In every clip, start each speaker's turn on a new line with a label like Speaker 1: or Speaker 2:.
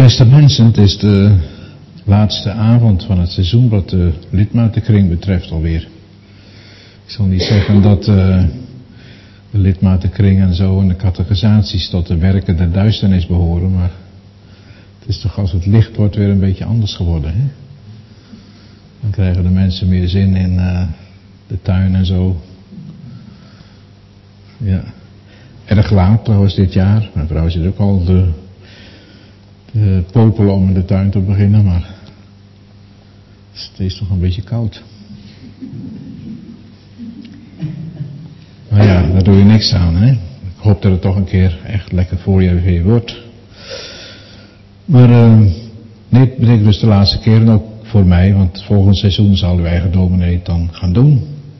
Speaker 1: Beste mensen, het is de laatste avond van het seizoen wat de lidmatenkring betreft alweer. Ik zal niet zeggen dat de lidmatenkring en zo en de catechisaties tot de werken der duisternis behoren, maar het is toch als het licht wordt weer een beetje anders geworden, hè? Dan krijgen de mensen meer zin in de tuin en zo. Ja, erg laat trouwens dit jaar. Mijn vrouw zit ook al de popelen om in de tuin te beginnen, maar het is toch een beetje koud. Maar ja, daar doe je niks aan, hè. Ik hoop dat het toch een keer echt lekker voor je weer wordt. Maar dit betekent dus de laatste keer en ook voor mij, want volgend seizoen zal uw eigen dominee het dan gaan doen.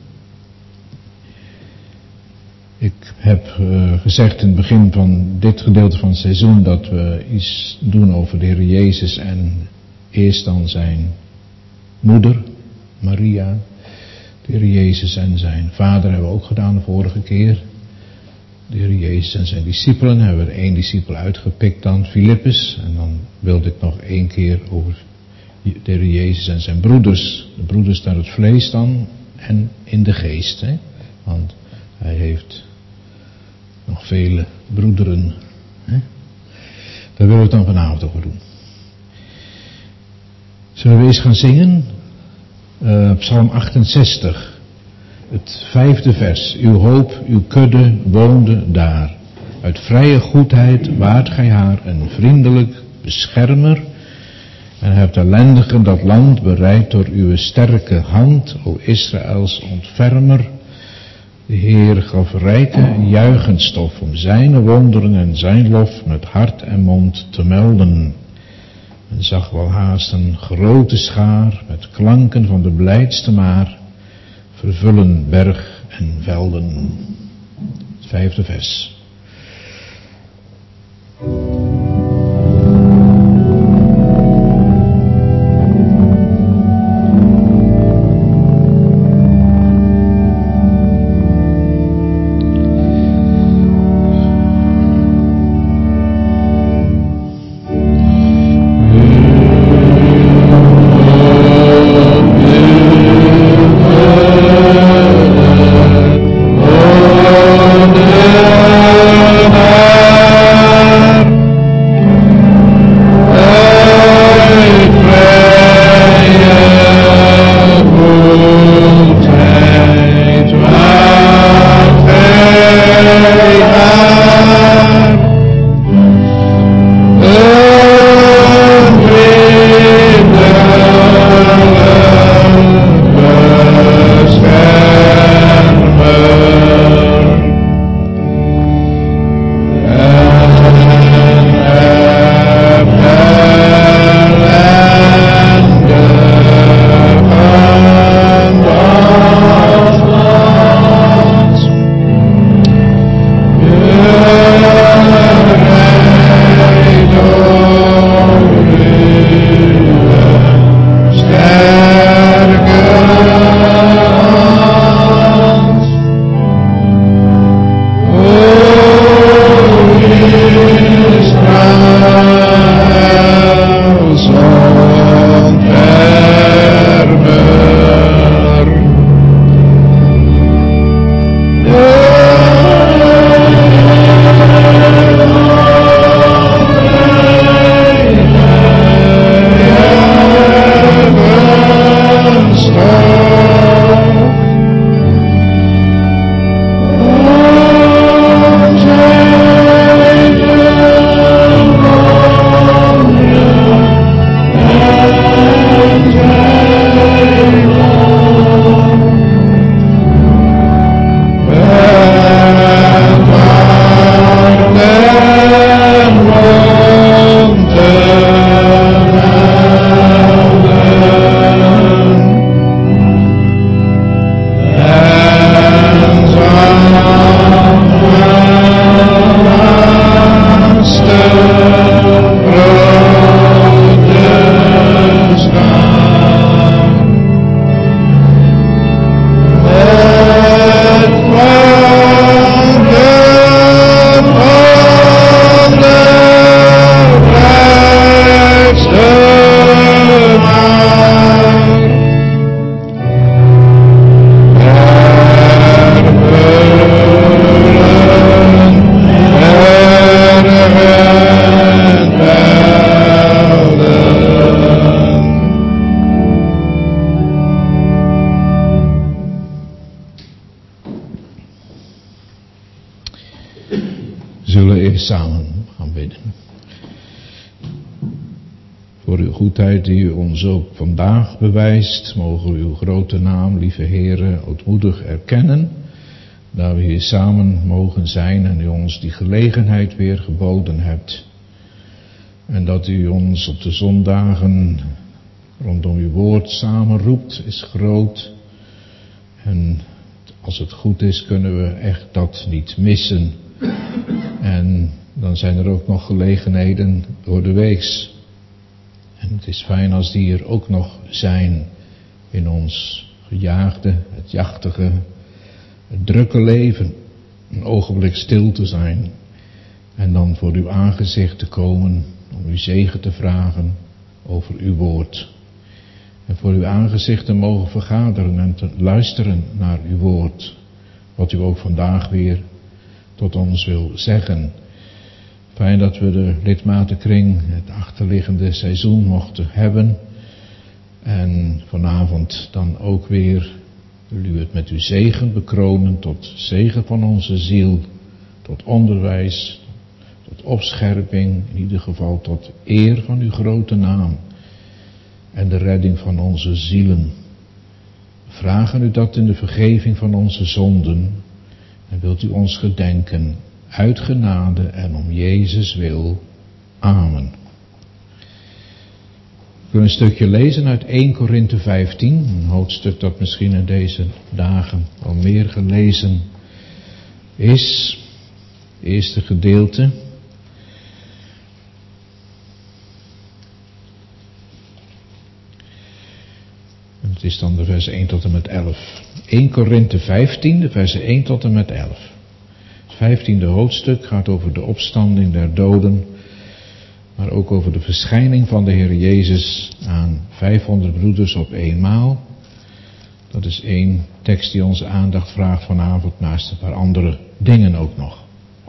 Speaker 1: Ik heb gezegd in het begin van dit gedeelte van het seizoen dat we iets doen over de Heer Jezus en eerst dan zijn moeder, Maria. De Heer Jezus en zijn vader hebben we ook gedaan de vorige keer. De Heer Jezus en zijn discipelen hebben we er 1 discipel uitgepikt dan, Filippus. En dan wilde ik nog 1 keer over de Heer Jezus en zijn broeders. De broeders naar het vlees dan en in de geest, hè. Want hij heeft nog vele broederen. Hè? Daar willen we het dan vanavond over doen. Zullen we eens gaan zingen? Psalm 68. Het 5e vers. Uw hoop, uw kudde woonde daar. Uit vrije goedheid waart gij haar een vriendelijk beschermer. En hebt ellendigen dat land bereid door uw sterke hand, o Israëls ontfermer. De Heer gaf rijke en juichend stof om zijn wonderen en zijn lof met hart en mond te melden. Men zag wel haast een grote schaar met klanken van de blijdste maar vervullen berg en velden. Het 5e vers.
Speaker 2: Oh,
Speaker 1: Voor uw goedheid die u ons ook vandaag bewijst, mogen we uw grote naam, lieve Heere, ootmoedig erkennen, dat we hier samen mogen zijn en u ons die gelegenheid weer geboden hebt. En dat u ons op de zondagen rondom uw woord samenroept, is groot. En als het goed is, kunnen we echt dat niet missen. En dan zijn er ook nog gelegenheden door de weeks. En het is fijn als die er ook nog zijn in ons gejaagde, het jachtige, het drukke leven. Een ogenblik stil te zijn en dan voor uw aangezicht te komen om uw zegen te vragen over uw woord. En voor uw aangezicht te mogen vergaderen en te luisteren naar uw woord. Wat u ook vandaag weer tot ons wil zeggen. Fijn dat we de lidmatenkring, het achterliggende seizoen mochten hebben. En vanavond dan ook weer, wil u het met uw zegen bekronen tot zegen van onze ziel. Tot onderwijs, tot opscherping, in ieder geval tot eer van uw grote naam. En de redding van onze zielen. We vragen u dat in de vergeving van onze zonden. En wilt u ons gedenken, uit genade en om Jezus wil. Amen. We kunnen een stukje lezen uit 1 Korinthe 15. Een hoofdstuk dat misschien in deze dagen al meer gelezen is. Het eerste gedeelte. Het is dan de versen 1 tot en met 11. 1 Korinthe 15, de versen 1 tot en met 11. Het 15e hoofdstuk gaat over de opstanding der doden, maar ook over de verschijning van de Heer Jezus aan 500 broeders op eenmaal. Dat is één tekst die onze aandacht vraagt vanavond, naast een paar andere dingen ook nog.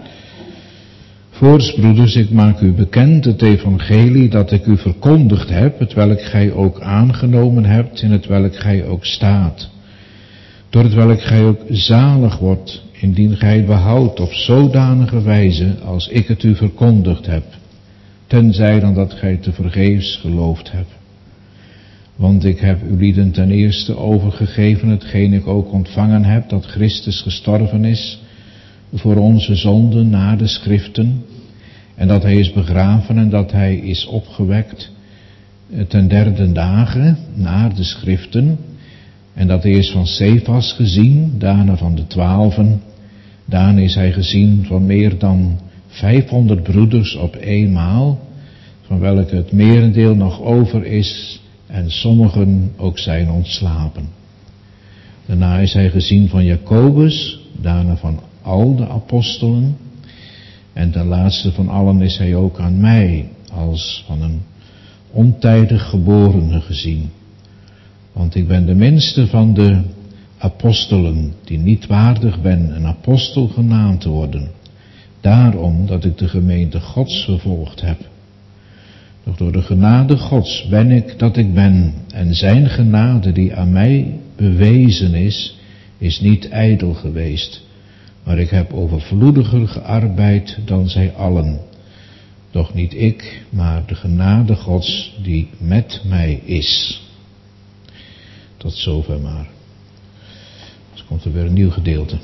Speaker 1: Voorts, broeders, ik maak u bekend het evangelie dat ik u verkondigd heb, hetwelk gij ook aangenomen hebt, in hetwelk gij ook staat. Door hetwelk gij ook zalig wordt, indien gij het behoudt op zodanige wijze als ik het u verkondigd heb, tenzij dan dat gij tevergeefs geloofd hebt. Want ik heb u lieden ten eerste overgegeven hetgeen ik ook ontvangen heb, dat Christus gestorven is voor onze zonden na de schriften, en dat hij is begraven en dat hij is opgewekt ten derde dagen na de schriften, en dat hij is van Cephas gezien, daarna van de 12, daarna is hij gezien van meer dan 500 broeders op eenmaal, van welke het merendeel nog over is en sommigen ook zijn ontslapen. Daarna is hij gezien van Jacobus, daarna van al de apostelen, en ten laatste van allen is hij ook aan mij als van een ontijdig geborene gezien. Want ik ben de minste van de apostelen, die niet waardig ben een apostel genaamd te worden. Daarom dat ik de gemeente Gods vervolgd heb. Doch door de genade Gods ben ik dat ik ben, en zijn genade die aan mij bewezen is niet ijdel geweest. Maar ik heb overvloediger gearbeid dan zij allen. Doch niet ik, maar de genade Gods die met mij is. Tot zover maar. Dus komt er weer een nieuw gedeelte.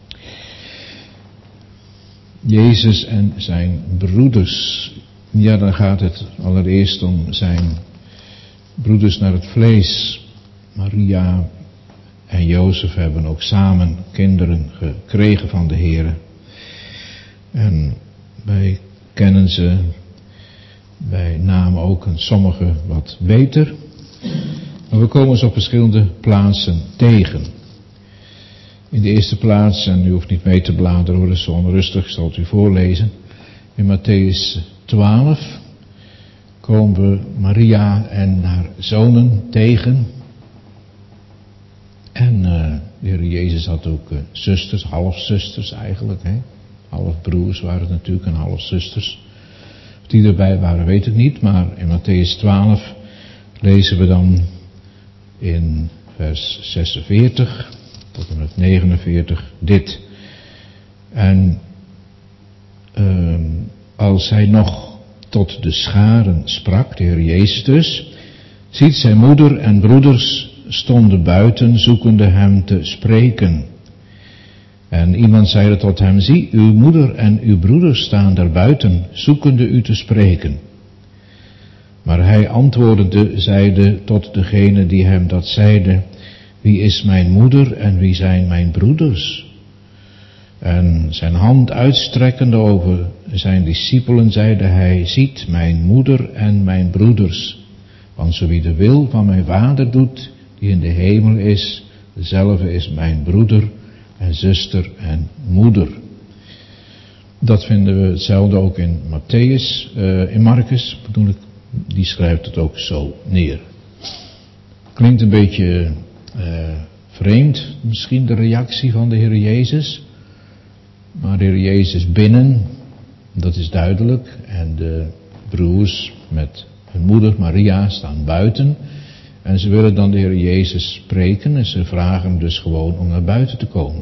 Speaker 1: Jezus en zijn broeders. Ja, dan gaat het allereerst om zijn broeders naar het vlees. Maria en Jozef hebben ook samen kinderen gekregen van de Heere. En wij kennen ze bij naam ook en sommigen wat beter. Maar we komen ze op verschillende plaatsen tegen. In de eerste plaats, en u hoeft niet mee te bladeren hoor, dat is zo onrustig, ik zal het u voorlezen. In Mattheüs 12 komen we Maria en haar zonen tegen. En de Heer Jezus had ook zusters, halfzusters eigenlijk. Halfbroers waren het natuurlijk en halfzusters. Of die erbij waren weet ik niet, maar in Mattheüs 12 lezen we dan in vers 46 tot en met 49 dit. En als hij nog tot de scharen sprak, de Heer Jezus dus, ziet zijn moeder en broeders stonden buiten, zoekende hem te spreken. En iemand zeide tot hem, zie, uw moeder en uw broeders staan daar buiten, zoekende u te spreken. Maar hij antwoordde, zeide tot degene die hem dat zeide, wie is mijn moeder en wie zijn mijn broeders? En zijn hand uitstrekkende over zijn discipelen zeide hij, ziet mijn moeder en mijn broeders. Want zo wie de wil van mijn vader doet, die in de hemel is, dezelfde is mijn broeder en zuster en moeder. Dat vinden we hetzelfde ook in in Marcus bedoel ik, die schrijft het ook zo neer. Klinkt een beetje vreemd, misschien de reactie van de Heer Jezus. Maar de Heer Jezus binnen, dat is duidelijk. En de broers met hun moeder Maria staan buiten. En ze willen dan de Heer Jezus spreken en ze vragen hem dus gewoon om naar buiten te komen.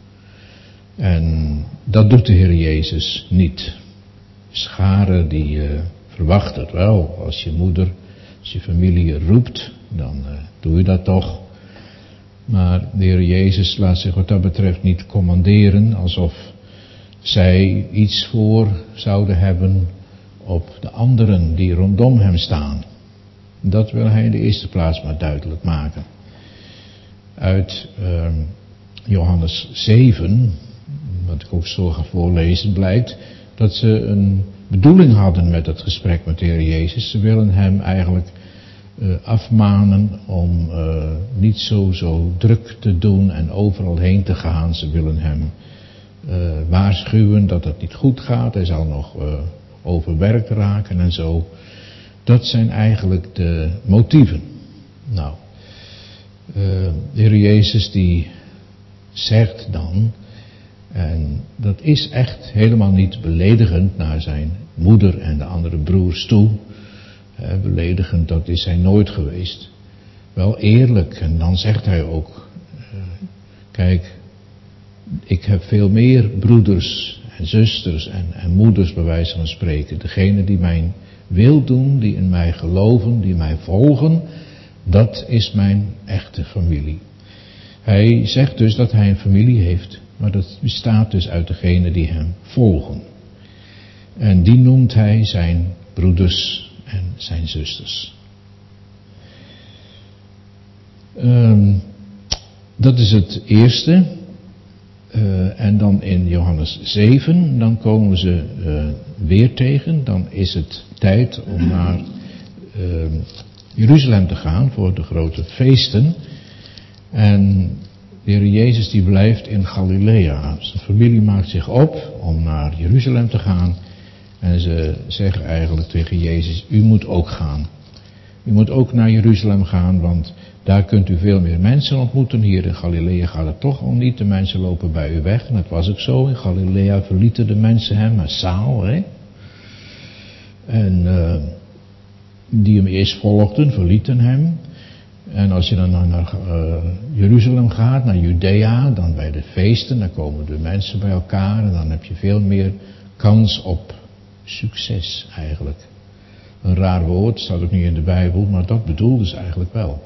Speaker 1: En dat doet de Heer Jezus niet. Scharen die verwacht het wel. Als je moeder, als je familie roept, dan doe je dat toch. Maar de Heer Jezus laat zich wat dat betreft niet commanderen, alsof zij iets voor zouden hebben op de anderen die rondom hem staan. Dat wil hij in de eerste plaats maar duidelijk maken. Uit Johannes 7, wat ik ook zo ga voorlezen, blijkt dat ze een bedoeling hadden met het gesprek met de Heer Jezus. Ze willen hem eigenlijk afmanen om niet zo druk te doen en overal heen te gaan. Ze willen hem waarschuwen dat het niet goed gaat. Hij zal nog overwerkt raken en zo. Dat zijn eigenlijk de motieven. Nou, de Heer Jezus die zegt dan, en dat is echt helemaal niet beledigend naar zijn moeder en de andere broers toe. Beledigend, dat is hij nooit geweest. Wel eerlijk, en dan zegt hij ook, kijk, ik heb veel meer broeders en zusters en moeders bij wijze van spreken. Degene die mijn wil doen, die in mij geloven, die mij volgen, dat is mijn echte familie. Hij zegt dus dat hij een familie heeft, maar dat bestaat dus uit degenen die hem volgen. En die noemt hij zijn broeders en zijn zusters. Dat is het eerste. En dan in Johannes 7, dan komen we ze weer tegen. Dan is het tijd om naar Jeruzalem te gaan voor de grote feesten. En de Heer Jezus die blijft in Galilea. Zijn familie maakt zich op om naar Jeruzalem te gaan. En ze zeggen eigenlijk tegen Jezus, u moet ook gaan. U moet ook naar Jeruzalem gaan, want daar kunt u veel meer mensen ontmoeten. Hier in Galilea gaat het toch al niet. De mensen lopen bij u weg. En dat was ook zo. In Galilea verlieten de mensen hem massaal. En die hem eerst volgden, verlieten hem. En als je dan naar Jeruzalem gaat, naar Judea, dan bij de feesten, dan komen de mensen bij elkaar. En dan heb je veel meer kans op succes eigenlijk. Een raar woord, staat ook niet in de Bijbel, maar dat bedoelde ze eigenlijk wel.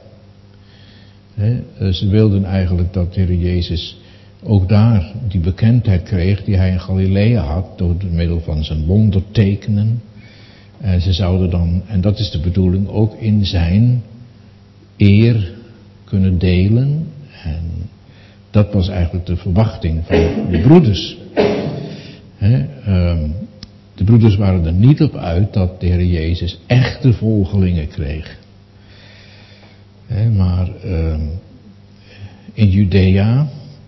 Speaker 1: Ze wilden eigenlijk dat de Heer Jezus ook daar die bekendheid kreeg die hij in Galilea had door middel van zijn wondertekenen. En ze zouden dan, en dat is de bedoeling, ook in zijn eer kunnen delen. En dat was eigenlijk de verwachting van de broeders. De broeders waren er niet op uit dat de Heer Jezus echte volgelingen kreeg. Maar in Judea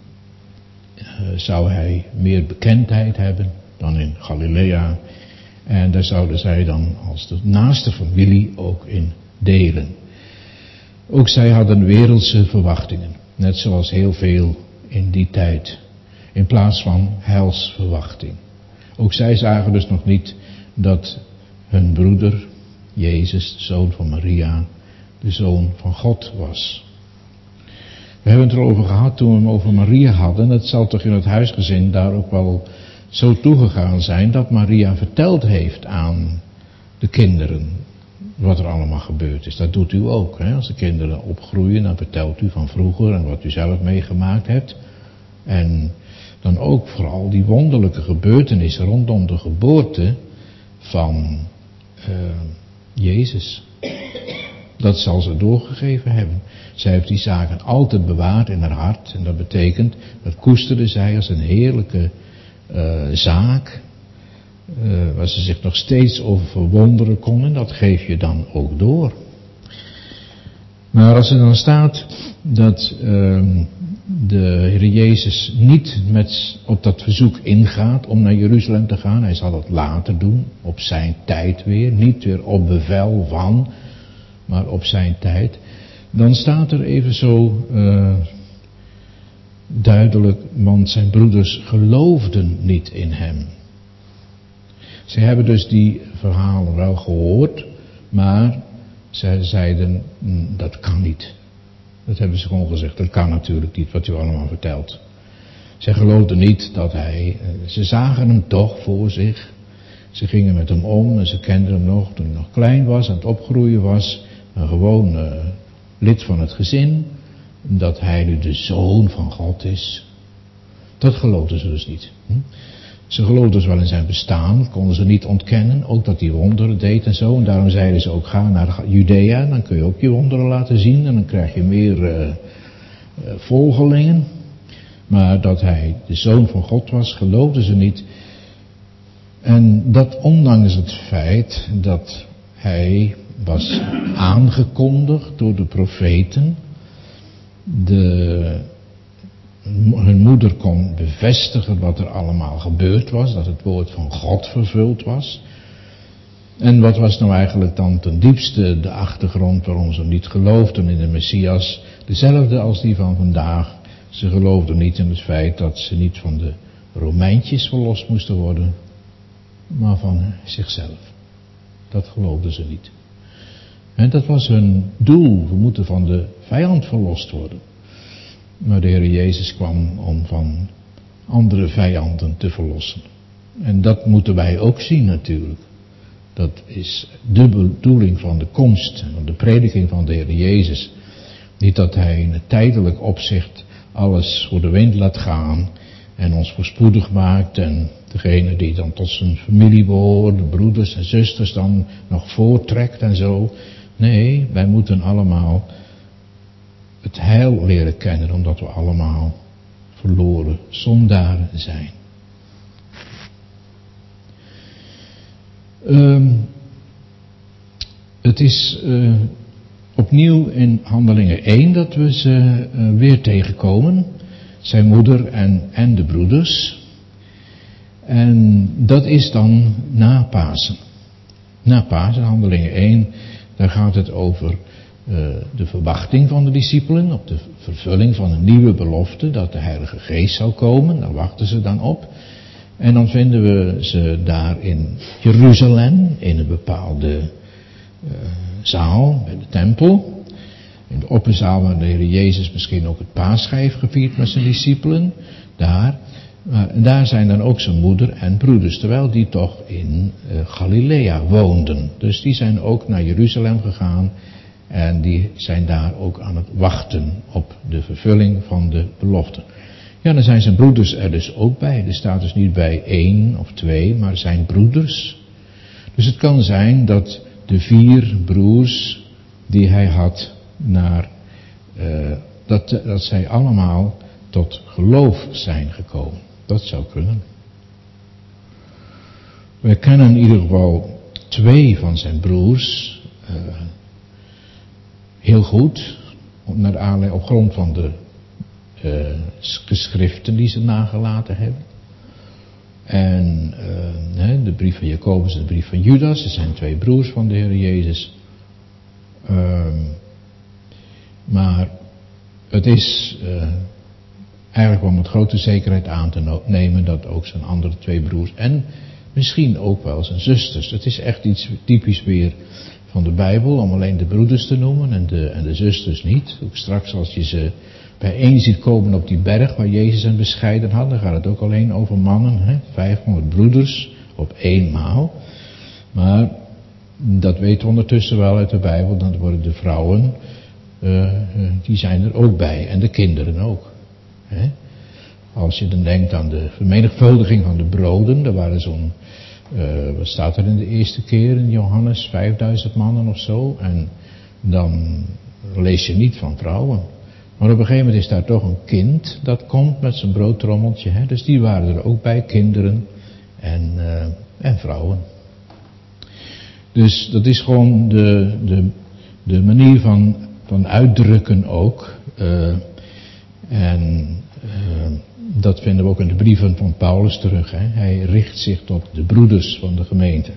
Speaker 1: zou hij meer bekendheid hebben dan in Galilea. En daar zouden zij dan als de naaste familie ook in delen. Ook zij hadden wereldse verwachtingen. Net zoals heel veel in die tijd. In plaats van heilsverwachting. Ook zij zagen dus nog niet dat hun broeder, Jezus, de zoon van Maria, de zoon van God was. We hebben het erover gehad toen we hem over Maria hadden. Het zal toch in het huisgezin daar ook wel zo toegegaan zijn dat Maria verteld heeft aan de kinderen wat er allemaal gebeurd is. Dat doet u ook. Hè? Als de kinderen opgroeien, dan vertelt u van vroeger en wat u zelf meegemaakt hebt. En dan ook vooral die wonderlijke gebeurtenissen rondom de geboorte van Jezus. Dat zal ze doorgegeven hebben. Zij heeft die zaken altijd bewaard in haar hart. En dat betekent, dat koesterde zij als een heerlijke zaak. Waar ze zich nog steeds over verwonderen kon. En dat geef je dan ook door. Maar als er dan staat dat de Heer Jezus niet op dat verzoek ingaat om naar Jeruzalem te gaan. Hij zal het later doen, op zijn tijd weer. Niet weer op bevel van, maar op zijn tijd. Dan staat er even zo duidelijk, want zijn broeders geloofden niet in hem. Ze hebben dus die verhalen wel gehoord, maar zij zeiden, dat kan niet. Dat hebben ze gewoon gezegd, dat kan natuurlijk niet wat u allemaal vertelt. Zij geloofden niet dat ze zagen hem toch voor zich. Ze gingen met hem om en ze kenden hem nog toen hij nog klein was, aan het opgroeien was. Een gewoon lid van het gezin. Dat hij nu de Zoon van God is. Dat geloofden ze dus niet. Ze geloofden dus wel in zijn bestaan, dat konden ze niet ontkennen. Ook dat hij wonderen deed en zo. En daarom zeiden ze ook, ga naar Judea, dan kun je ook je wonderen laten zien. En dan krijg je meer volgelingen. Maar dat hij de Zoon van God was, geloofden ze niet. En dat ondanks het feit dat hij was aangekondigd door de profeten. Hun moeder kon bevestigen wat er allemaal gebeurd was, dat het woord van God vervuld was. En wat was nou eigenlijk dan ten diepste de achtergrond waarom ze niet geloofden in de Messias? Dezelfde als die van vandaag. Ze geloofden niet in het feit dat ze niet van de Romeinjes verlost moesten worden, maar van zichzelf. Dat geloofden ze niet. En dat was hun doel. We moeten van de vijand verlost worden. Maar de Heer Jezus kwam om van andere vijanden te verlossen. En dat moeten wij ook zien natuurlijk. Dat is de bedoeling van de komst, van de prediking van de Heer Jezus. Niet dat hij in het tijdelijk opzicht alles voor de wind laat gaan en ons voorspoedig maakt en degene die dan tot zijn familie behoort, de broeders en zusters dan nog voortrekt en zo. Nee, wij moeten allemaal het heil leren kennen, omdat we allemaal verloren zondaren zijn. Het is opnieuw in Handelingen 1 dat we ze weer tegenkomen. Zijn moeder en de broeders. En dat is dan na Pasen. Na Pasen, Handelingen 1, daar gaat het over de verwachting van de discipelen, op de vervulling van een nieuwe belofte, dat de Heilige Geest zou komen. Daar wachten ze dan op. En dan vinden we ze daar in Jeruzalem, in een bepaalde zaal, bij de tempel. In de opperzaal waar de Heer Jezus misschien ook het paascha heeft gevierd met zijn discipelen. Daar. En daar zijn dan ook zijn moeder en broeders, terwijl die toch in Galilea woonden. Dus die zijn ook naar Jeruzalem gegaan en die zijn daar ook aan het wachten op de vervulling van de belofte. Ja, dan zijn zijn broeders er dus ook bij. Er staat dus niet bij 1 of 2, maar zijn broeders. Dus het kan zijn dat de 4 broers die hij had dat zij allemaal tot geloof zijn gekomen. Dat zou kunnen. We kennen in ieder geval 2 van zijn broers heel goed, op grond van de geschriften die ze nagelaten hebben. En de brief van Jacobus en de brief van Judas, ze zijn 2 broers van de Heer Jezus. Maar het is eigenlijk wel met grote zekerheid aan te nemen dat ook zijn andere 2 broers en misschien ook wel zijn zusters. Het is echt iets typisch weer van de Bijbel om alleen de broeders te noemen en de zusters niet. Ook straks als je ze bijeen ziet komen op die berg waar Jezus hen bescheiden had, dan gaat het ook alleen over mannen, 500 broeders op eenmaal. Maar Dat weten we ondertussen wel uit de Bijbel. Dan worden de vrouwen, die zijn er ook bij. En de kinderen ook. Hè? Als je dan denkt aan de vermenigvuldiging van de broden. Er waren zo'n, wat staat er in de eerste keer in Johannes, 5000 mannen of zo. En dan lees je niet van vrouwen. Maar op een gegeven moment is daar toch een kind dat komt met zijn broodtrommeltje. Hè? Dus die waren er ook bij, kinderen en vrouwen. Dus dat is gewoon de manier van uitdrukken ook. Dat vinden we ook in de brieven van Paulus terug. Hè? Hij richt zich tot de broeders van de gemeente.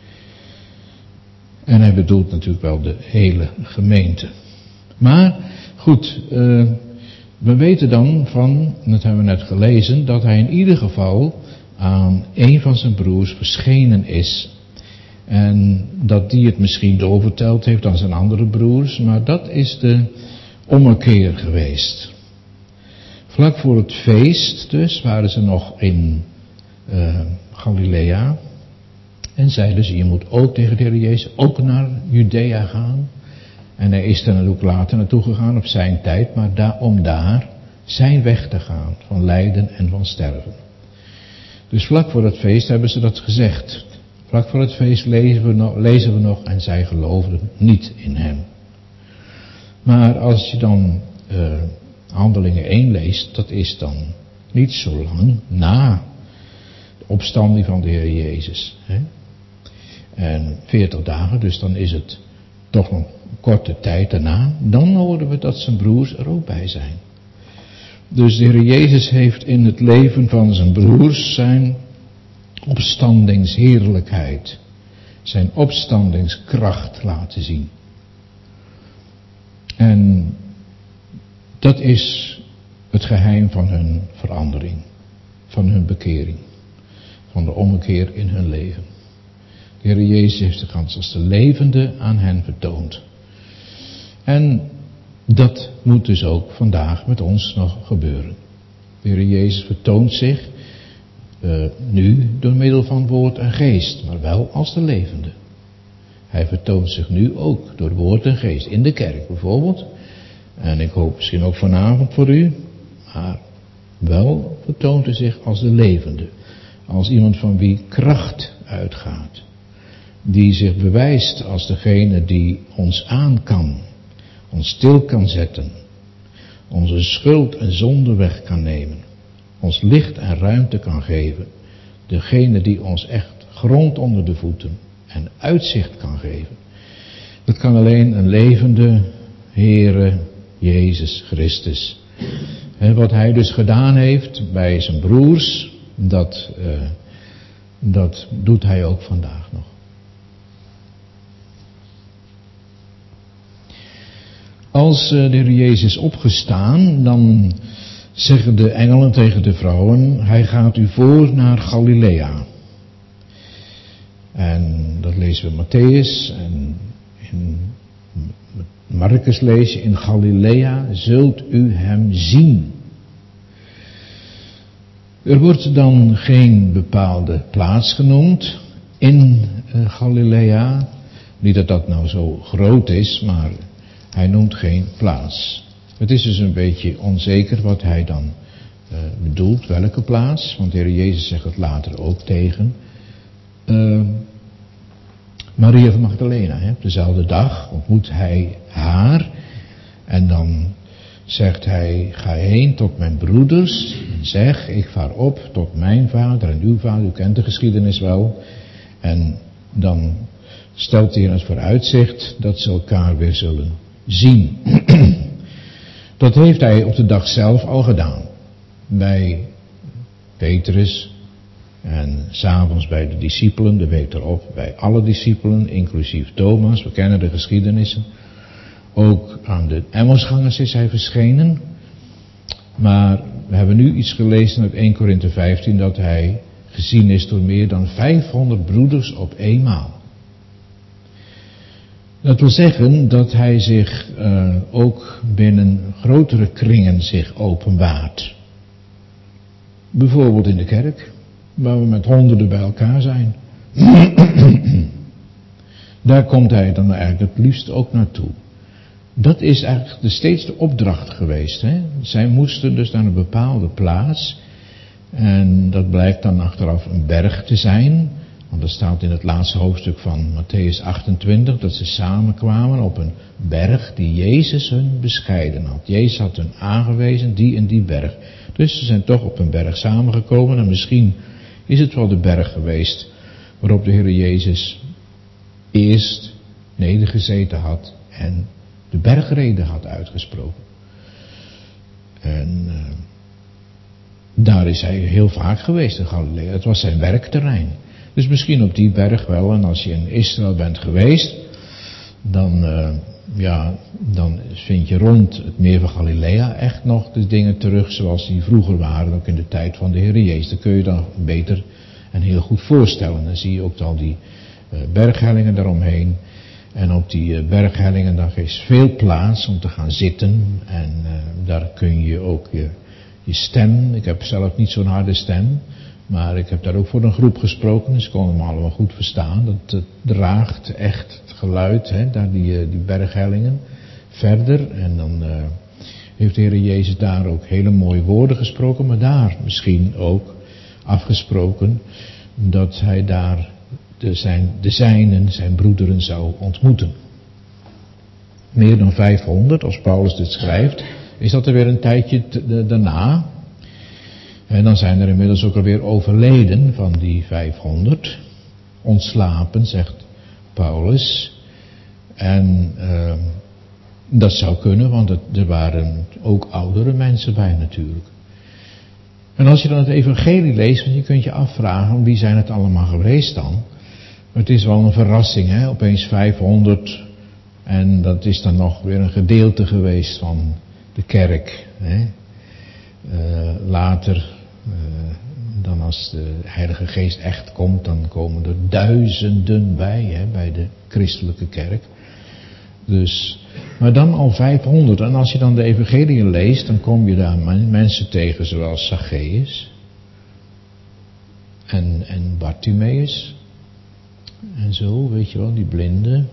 Speaker 1: En hij bedoelt natuurlijk wel de hele gemeente. Maar goed, we weten dan van, dat hebben we net gelezen, dat hij in ieder geval aan een van zijn broers verschenen is. En dat die het misschien doorverteld heeft aan zijn andere broers, maar dat is de ommekeer geweest. Vlak voor het feest dus waren ze nog in Galilea. En zeiden ze, je moet ook tegen de Heer Jezus ook naar Judea gaan. En hij is er natuurlijk later naartoe gegaan op zijn tijd, maar om daar zijn weg te gaan van lijden en van sterven. Dus vlak voor het feest hebben ze dat gezegd. Vlak voor het feest lezen we nog en zij geloofden niet in hem. Maar als je dan Handelingen 1 leest, dat is dan niet zo lang na de opstanding van de Heer Jezus. Hè? En 40 dagen, dus dan is het toch een korte tijd daarna. Dan horen we dat zijn broers er ook bij zijn. Dus de Heer Jezus heeft in het leven van zijn broers zijn opstandingsheerlijkheid, zijn opstandingskracht laten zien. En dat is het geheim van hun verandering, van hun bekering, van de ommekeer in hun leven. De Heer Jezus heeft zich als de levende aan hen vertoond. En dat moet dus ook vandaag met ons nog gebeuren. De Heer Jezus vertoont zich nu door middel van woord en geest, maar wel als de levende. Hij vertoont zich nu ook door woord en geest, in de kerk bijvoorbeeld. En ik hoop misschien ook vanavond voor u, maar wel vertoont hij zich als de levende. Als iemand van wie kracht uitgaat. Die zich bewijst als degene die ons aan kan. Ons stil kan zetten. Onze schuld en zonde weg kan nemen. Ons licht en ruimte kan geven. Degene die ons echt grond onder de voeten en uitzicht kan geven. Dat kan alleen een levende Heere Jezus Christus. En wat hij dus gedaan heeft bij zijn broers, dat doet hij ook vandaag nog. Als de Heer Jezus opgestaan, dan zeggen de engelen tegen de vrouwen, hij gaat u voor naar Galilea. En dat lezen we Matthäus en in Marcus lees je, in Galilea zult u hem zien. Er wordt dan geen bepaalde plaats genoemd in Galilea. Niet dat dat nou zo groot is, maar hij noemt geen plaats. Het is dus een beetje onzeker wat hij dan bedoelt, welke plaats. Want de Heer Jezus zegt het later ook tegen Maria van Magdalena. Hè. Op dezelfde dag ontmoet hij haar. En dan zegt hij, ga heen tot mijn broeders. En zeg, ik vaar op tot mijn vader en uw vader. U kent de geschiedenis wel. En dan stelt hij in het vooruitzicht dat ze elkaar weer zullen zien. Dat heeft hij op de dag zelf al gedaan. Bij Petrus en 's avonds bij de discipelen, de week erop bij alle discipelen, inclusief Thomas. We kennen de geschiedenissen. Ook aan de Emmausgangers is hij verschenen. Maar we hebben nu iets gelezen uit 1 Korinthe 15 dat hij gezien is door meer dan 500 broeders op eenmaal. Dat wil zeggen dat hij zich ook binnen grotere kringen zich openbaart. Bijvoorbeeld in de kerk, waar we met honderden bij elkaar zijn. Daar komt hij dan eigenlijk het liefst ook naartoe. Dat is eigenlijk steeds de opdracht geweest. Hè? Zij moesten dus naar een bepaalde plaats. En dat blijkt dan achteraf een berg te zijn. Want er staat in het laatste hoofdstuk van Mattheüs 28 dat ze samenkwamen op een berg die Jezus hun bescheiden had. Jezus had hun aangewezen, die en die berg. Dus ze zijn toch op een berg samengekomen. En misschien is het wel de berg geweest waarop de Heer Jezus eerst nedergezeten had en de bergrede had uitgesproken. En daar is hij heel vaak geweest in Galilea. Het was zijn werkterrein. Dus misschien op die berg wel. En als je in Israël bent geweest, dan vind je rond het meer van Galilea echt nog de dingen terug zoals die vroeger waren, ook in de tijd van de Heer Jezus. Dat kun je dan beter en heel goed voorstellen. Dan zie je ook al die berghellingen daaromheen. En op die berghellingen daar is veel plaats om te gaan zitten. En daar kun je ook je stem, ik heb zelf niet zo'n harde stem, maar ik heb daar ook voor een groep gesproken, dus ik kon hem allemaal goed verstaan. Dat draagt echt het geluid, hè, daar die berghellingen verder. En dan heeft de Heer Jezus daar ook hele mooie woorden gesproken, maar daar misschien ook afgesproken dat hij daar de zijnen, zijn broederen zou ontmoeten. Meer dan 500, als Paulus dit schrijft, is dat er weer een tijdje daarna. En dan zijn er inmiddels ook alweer overleden van die 500. Ontslapen, zegt Paulus. En dat zou kunnen, want er waren ook oudere mensen bij natuurlijk. En als je dan het evangelie leest, want je kunt je afvragen, wie zijn het allemaal geweest dan? Het is wel een verrassing, hè? Opeens 500. En dat is dan nog weer een gedeelte geweest van de kerk. Hè? Later, dan als de Heilige Geest echt komt, dan komen er duizenden bij, hè, bij de christelijke kerk. Dus, maar dan al 500. En als je dan de evangelie leest, dan kom je daar mensen tegen zoals Zacchaeus en Bartimaeus. En zo, weet je wel, die blinde.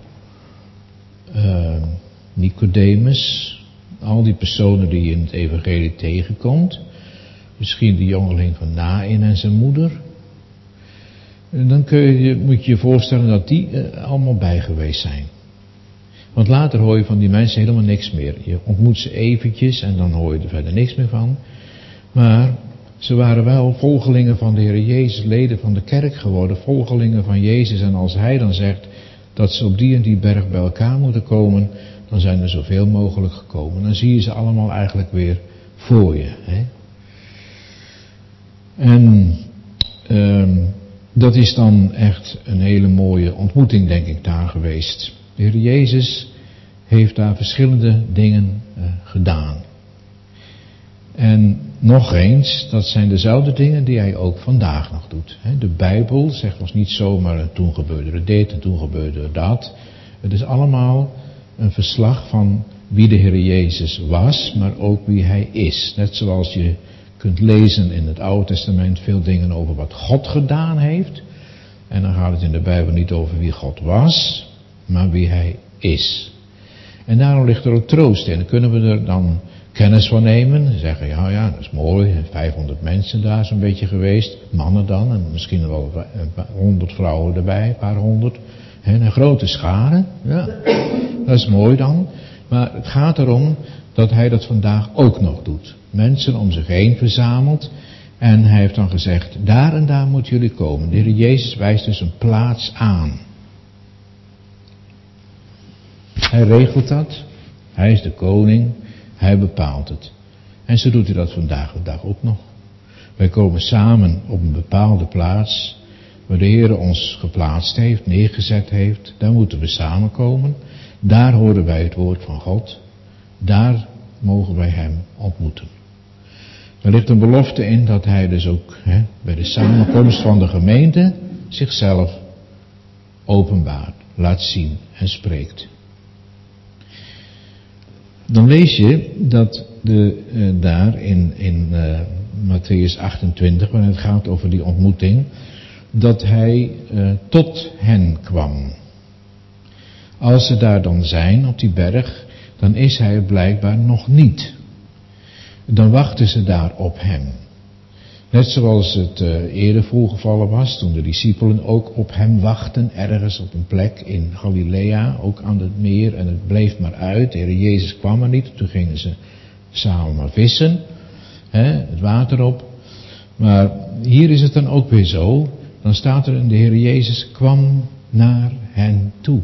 Speaker 1: Nicodemus. Al die personen die je in het evangelie tegenkomt. Misschien de jongeling van Naïn en zijn moeder. En dan moet je je voorstellen dat die allemaal bij geweest zijn. Want later hoor je van die mensen helemaal niks meer. Je ontmoet ze eventjes en dan hoor je er verder niks meer van. Maar ze waren wel volgelingen van de Heer Jezus, leden van de kerk geworden, volgelingen van Jezus. En als hij dan zegt dat ze op die en die berg bij elkaar moeten komen, dan zijn er zoveel mogelijk gekomen. Dan zie je ze allemaal eigenlijk weer voor je. Hè? En dat is dan echt een hele mooie ontmoeting, denk ik, daar geweest. De Heer Jezus heeft daar verschillende dingen gedaan. En nog eens, dat zijn dezelfde dingen die hij ook vandaag nog doet. De Bijbel zegt ons niet zomaar toen gebeurde er dit en toen gebeurde er dat. Het is allemaal een verslag van wie de Heer Jezus was, maar ook wie hij is. Net zoals je kunt lezen in het Oude Testament veel dingen over wat God gedaan heeft. En dan gaat het in de Bijbel niet over wie God was, maar wie hij is. En daarom ligt er ook troost in. Dan kunnen we er dan kennis van nemen. En zeggen, ja, dat is mooi. 500 mensen daar zo'n beetje geweest. Mannen dan. En misschien wel 100 vrouwen erbij. Een paar honderd. En een grote schare. Ja, dat is mooi dan. Maar het gaat erom dat hij dat vandaag ook nog doet. Mensen om zich heen verzamelt. En hij heeft dan gezegd, daar en daar moeten jullie komen. De Heer Jezus wijst dus een plaats aan. Hij regelt dat. Hij is de koning. Hij bepaalt het. En zo doet hij dat vandaag de dag ook nog. Wij komen samen op een bepaalde plaats waar de Heer ons geplaatst heeft, neergezet heeft. Daar moeten we samenkomen. Daar horen wij het woord van God. Daar mogen wij hem ontmoeten. Er ligt een belofte in dat hij dus ook bij de samenkomst van de gemeente zichzelf openbaart, laat zien en spreekt. Dan lees je dat daar in Mattheüs 28, wanneer het gaat over die ontmoeting, dat hij tot hen kwam. Als ze daar dan zijn op die berg, dan is hij er blijkbaar nog niet. Dan wachten ze daar op hem. Net zoals het eerder voorgevallen was, toen de discipelen ook op hem wachten, ergens op een plek in Galilea, ook aan het meer, en het bleef maar uit. De Heer Jezus kwam er niet, toen gingen ze samen maar vissen, het water op. Maar hier is het dan ook weer zo, dan staat er, de Heer Jezus kwam naar hen toe.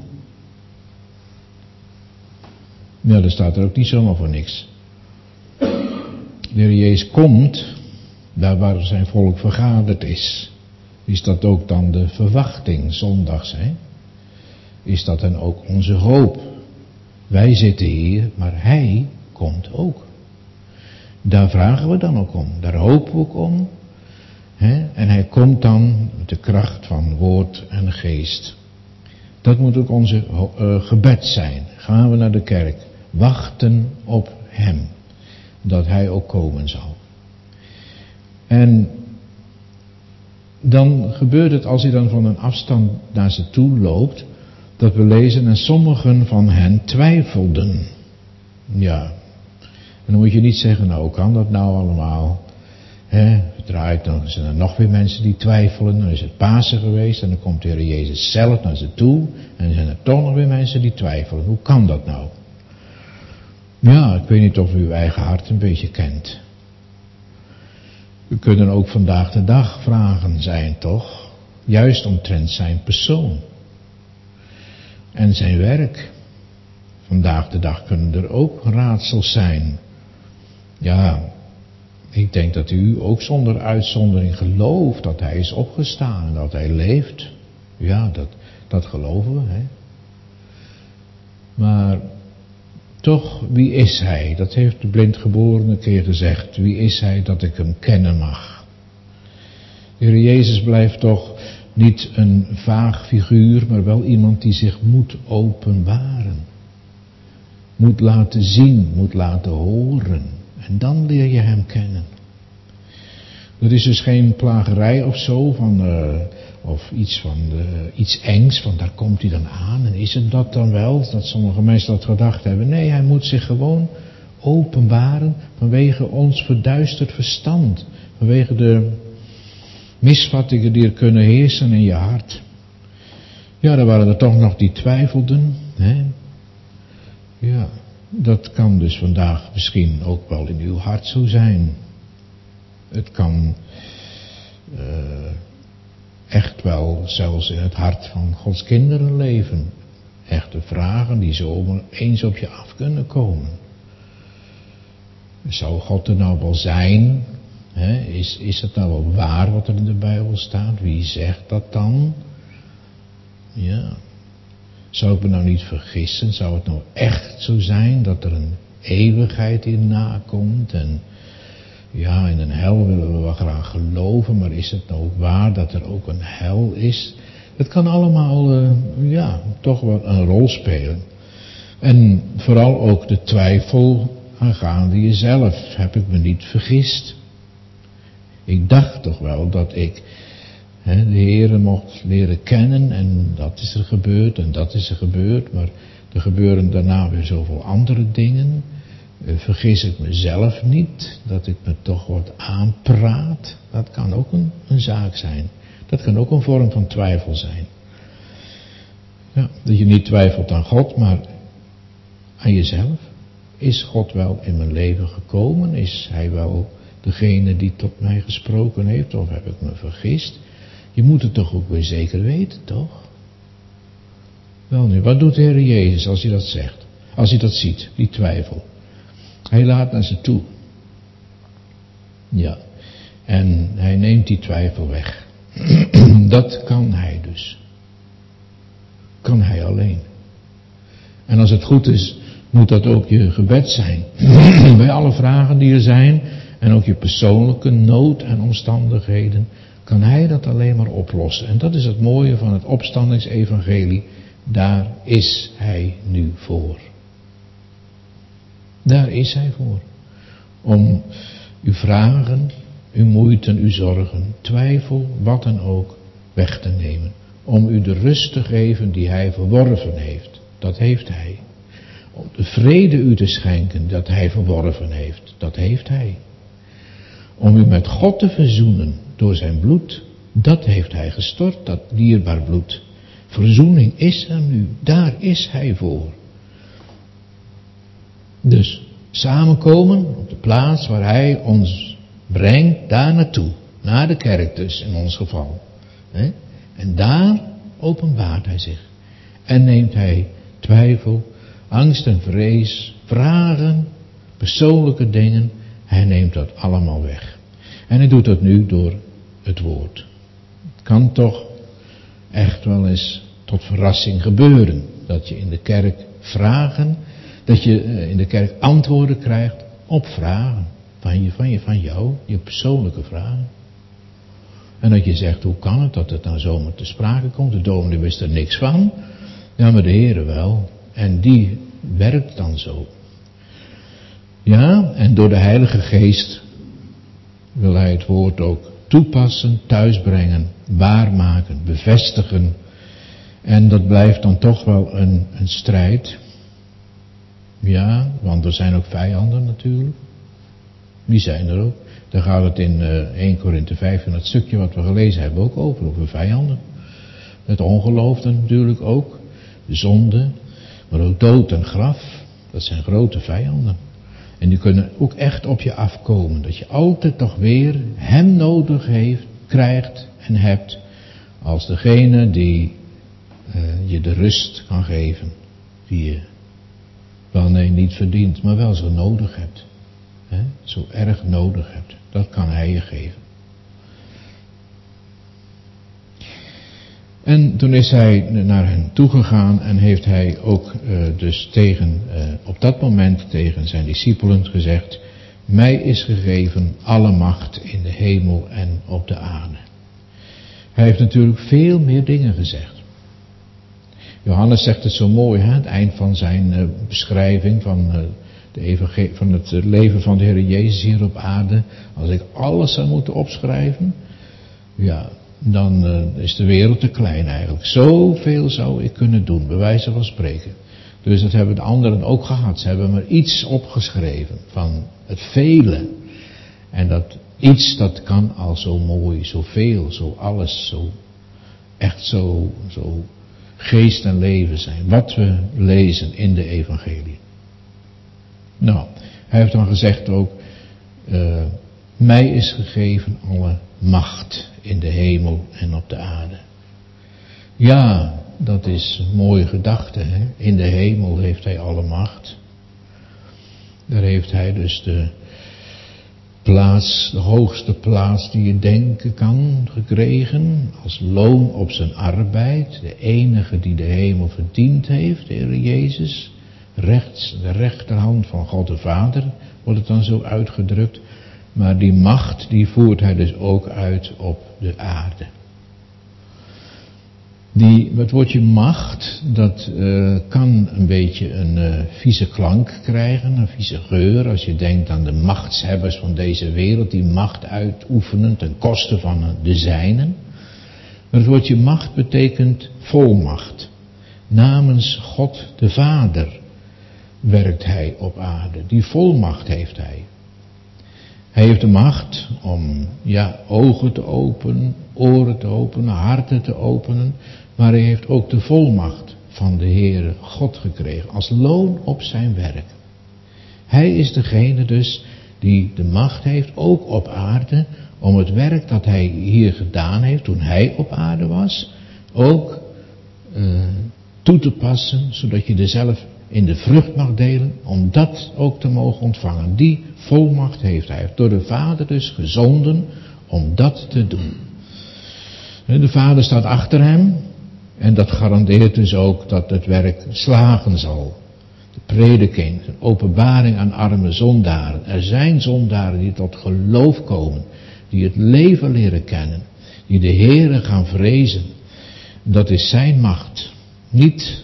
Speaker 1: Ja, dat staat er ook niet zomaar voor niks. De Heer Jezus komt daar waar zijn volk vergaderd is. Is dat ook dan de verwachting zondags, Is dat dan ook onze hoop? Wij zitten hier, maar hij komt ook. Daar vragen we dan ook om, daar hopen we ook om. En hij komt dan met de kracht van woord en geest. Dat moet ook onze gebed zijn. Gaan we naar de kerk, wachten op hem. Dat hij ook komen zal. En dan gebeurt het als hij dan van een afstand naar ze toe loopt, dat we lezen, en sommigen van hen twijfelden. Ja, en dan moet je niet zeggen, nou hoe kan dat nou allemaal? Verdraait, dan zijn er nog weer mensen die twijfelen, dan is het Pasen geweest en dan komt de Heer Jezus zelf naar ze toe en dan zijn er toch nog weer mensen die twijfelen. Hoe kan dat nou? Ja, ik weet niet of u uw eigen hart een beetje kent. We kunnen ook vandaag de dag vragen zijn, toch? Juist omtrent zijn persoon. En zijn werk. Vandaag de dag kunnen er ook raadsels zijn. Ja, ik denk dat u ook zonder uitzondering gelooft dat hij is opgestaan en dat hij leeft. Ja, dat geloven we, Maar toch, wie is hij? Dat heeft de blindgeborene een keer gezegd. Wie is hij dat ik hem kennen mag? De Heer Jezus blijft toch niet een vaag figuur, maar wel iemand die zich moet openbaren. Moet laten zien, moet laten horen. En dan leer je hem kennen. Er is dus geen plagerij of zo, of iets engs, van daar komt hij dan aan. En is het dat dan wel, dat sommige mensen dat gedacht hebben? Nee, hij moet zich gewoon openbaren vanwege ons verduisterd verstand. Vanwege de misvattingen die er kunnen heersen in je hart. Ja, er waren er toch nog die twijfelden. Ja, dat kan dus vandaag misschien ook wel in uw hart zo zijn. Het kan echt wel zelfs in het hart van Gods kinderen leven. Echte vragen die zo eens op je af kunnen komen. Zou God er nou wel zijn? Is het nou wel waar wat er in de Bijbel staat? Wie zegt dat dan? Ja. Zou ik me nou niet vergissen? Zou het nou echt zo zijn dat er een eeuwigheid hierna komt? En ja, in een hel willen we wel graag geloven, maar is het nou waar dat er ook een hel is? Het kan allemaal, toch wel een rol spelen. En vooral ook de twijfel aangaande jezelf. Heb ik me niet vergist? Ik dacht toch wel dat ik de Heere mocht leren kennen en dat is er gebeurd en dat is er gebeurd, maar er gebeuren daarna weer zoveel andere dingen. Vergis ik mezelf niet, dat ik me toch wat aanpraat. Dat kan ook een zaak zijn. Dat kan ook een vorm van twijfel zijn. Ja, dat je niet twijfelt aan God, maar aan jezelf. Is God wel in mijn leven gekomen? Is hij wel degene die tot mij gesproken heeft? Of heb ik me vergist? Je moet het toch ook weer zeker weten, toch? Wel nu, wat doet de Heer Jezus als hij dat zegt? Als hij dat ziet, die twijfel. Hij laat naar ze toe. Ja. En hij neemt die twijfel weg. Dat kan hij dus. Kan hij alleen. En als het goed is, moet dat ook je gebed zijn. Bij alle vragen die er zijn, en ook je persoonlijke nood en omstandigheden, kan hij dat alleen maar oplossen. En dat is het mooie van het opstandingsevangelie. Daar is hij nu voor. Daar is hij voor. Om uw vragen, uw moeite, uw zorgen, twijfel, wat dan ook, weg te nemen. Om u de rust te geven die hij verworven heeft. dat heeft hij. Om de vrede u te schenken dat hij verworven heeft, dat heeft hij. Om u met God te verzoenen door zijn bloed, dat heeft hij gestort, dat dierbaar bloed. Verzoening is er nu, daar is hij voor. Dus samenkomen op de plaats waar hij ons brengt, daar naartoe. Naar de kerk dus, in ons geval. En daar openbaart hij zich. En neemt hij twijfel, angst en vrees, vragen, persoonlijke dingen. Hij neemt dat allemaal weg. En hij doet dat nu door het woord. Het kan toch echt wel eens tot verrassing gebeuren. Dat je in de kerk vragen, dat je in de kerk antwoorden krijgt op vragen. Van jou, je persoonlijke vragen. En dat je zegt, hoe kan het dat het nou zomaar te sprake komt? De dominee wist er niks van. Ja, maar de Heere wel. En die werkt dan zo. Ja, en door de Heilige Geest wil hij het woord ook toepassen, thuisbrengen, waarmaken, bevestigen. En dat blijft dan toch wel een strijd. Ja, want er zijn ook vijanden natuurlijk. Die zijn er ook. Daar gaat het in 1 Korinthe 5, in dat stukje wat we gelezen hebben, ook over vijanden. Het ongeloof dan natuurlijk ook. De zonde, maar ook dood en graf. Dat zijn grote vijanden. En die kunnen ook echt op je afkomen. Dat je altijd toch weer hem nodig heeft, krijgt en hebt. Als degene die je de rust kan geven. Die je wel nee niet verdient, maar wel zo nodig hebt. Zo erg nodig hebt. Dat kan hij je geven. En toen is hij naar hen toegegaan en heeft hij ook dus op dat moment tegen zijn discipelen gezegd: mij is gegeven alle macht in de hemel en op de aarde. Hij heeft natuurlijk veel meer dingen gezegd. Johannes zegt het zo mooi, aan het eind van zijn beschrijving van het leven van de Heer Jezus hier op aarde. Als ik alles zou moeten opschrijven, ja, dan is de wereld te klein eigenlijk. Zoveel zou ik kunnen doen, bij wijze van spreken. Dus dat hebben de anderen ook gehad. Ze hebben maar iets opgeschreven van het vele. En dat iets, dat kan al zo mooi, zoveel, zo alles, zo echt zo geest en leven zijn. Wat we lezen in de evangelie. Nou, hij heeft dan gezegd ook, mij is gegeven alle macht in de hemel en op de aarde. Ja, dat is een mooie gedachte. Hè? In de hemel heeft hij alle macht. Daar heeft hij dus de hoogste plaats die je denken kan, gekregen. Als loon op zijn arbeid. De enige die de hemel verdiend heeft, de Heer Jezus. De rechterhand van God de Vader, wordt het dan zo uitgedrukt. Maar die macht, die voert hij dus ook uit op de aarde. Het woordje macht, dat kan een beetje een vieze klank krijgen, een vieze geur. Als je denkt aan de machtshebbers van deze wereld, die macht uitoefenen ten koste van de zijnen. Maar het woordje macht betekent volmacht. Namens God de Vader werkt hij op aarde. Die volmacht heeft hij. Hij heeft de macht om ogen te openen, oren te openen, harten te openen. Maar hij heeft ook de volmacht van de Heere God gekregen als loon op zijn werk. Hij is degene dus die de macht heeft, ook op aarde, om het werk dat hij hier gedaan heeft toen hij op aarde was, ook toe te passen, zodat je er zelf in de vrucht mag delen, om dat ook te mogen ontvangen. Die volmacht heeft hij. Hij heeft door de Vader dus gezonden om dat te doen. De Vader staat achter hem en dat garandeert dus ook dat het werk slagen zal. De prediking, een openbaring aan arme zondaren. Er zijn zondaren die tot geloof komen, die het leven leren kennen, die de Heere gaan vrezen. Dat is zijn macht. Niet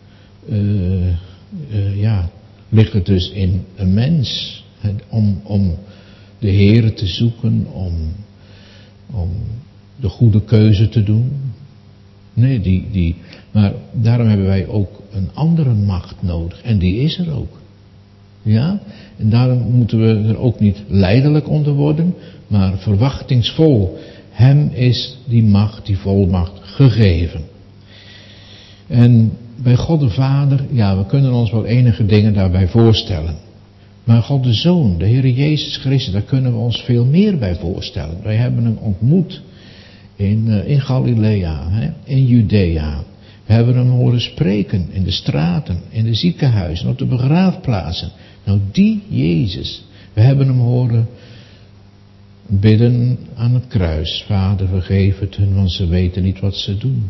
Speaker 1: ligt het dus in een mens om de Heere te zoeken, om de goede keuze te doen. Nee, maar daarom hebben wij ook een andere macht nodig. En die is er ook. Ja? En daarom moeten we er ook niet lijdelijk onder worden, maar verwachtingsvol. Hem is die macht, die volmacht gegeven. En bij God de Vader, ja, we kunnen ons wel enige dingen daarbij voorstellen. Maar God de Zoon, de Heer Jezus Christus, daar kunnen we ons veel meer bij voorstellen. Wij hebben hem ontmoet in Galilea, in Judea. We hebben hem horen spreken in de straten, in de ziekenhuizen, op de begraafplaatsen. Nou, die Jezus, we hebben hem horen bidden aan het kruis. Vader, vergeef het hun, want ze weten niet wat ze doen.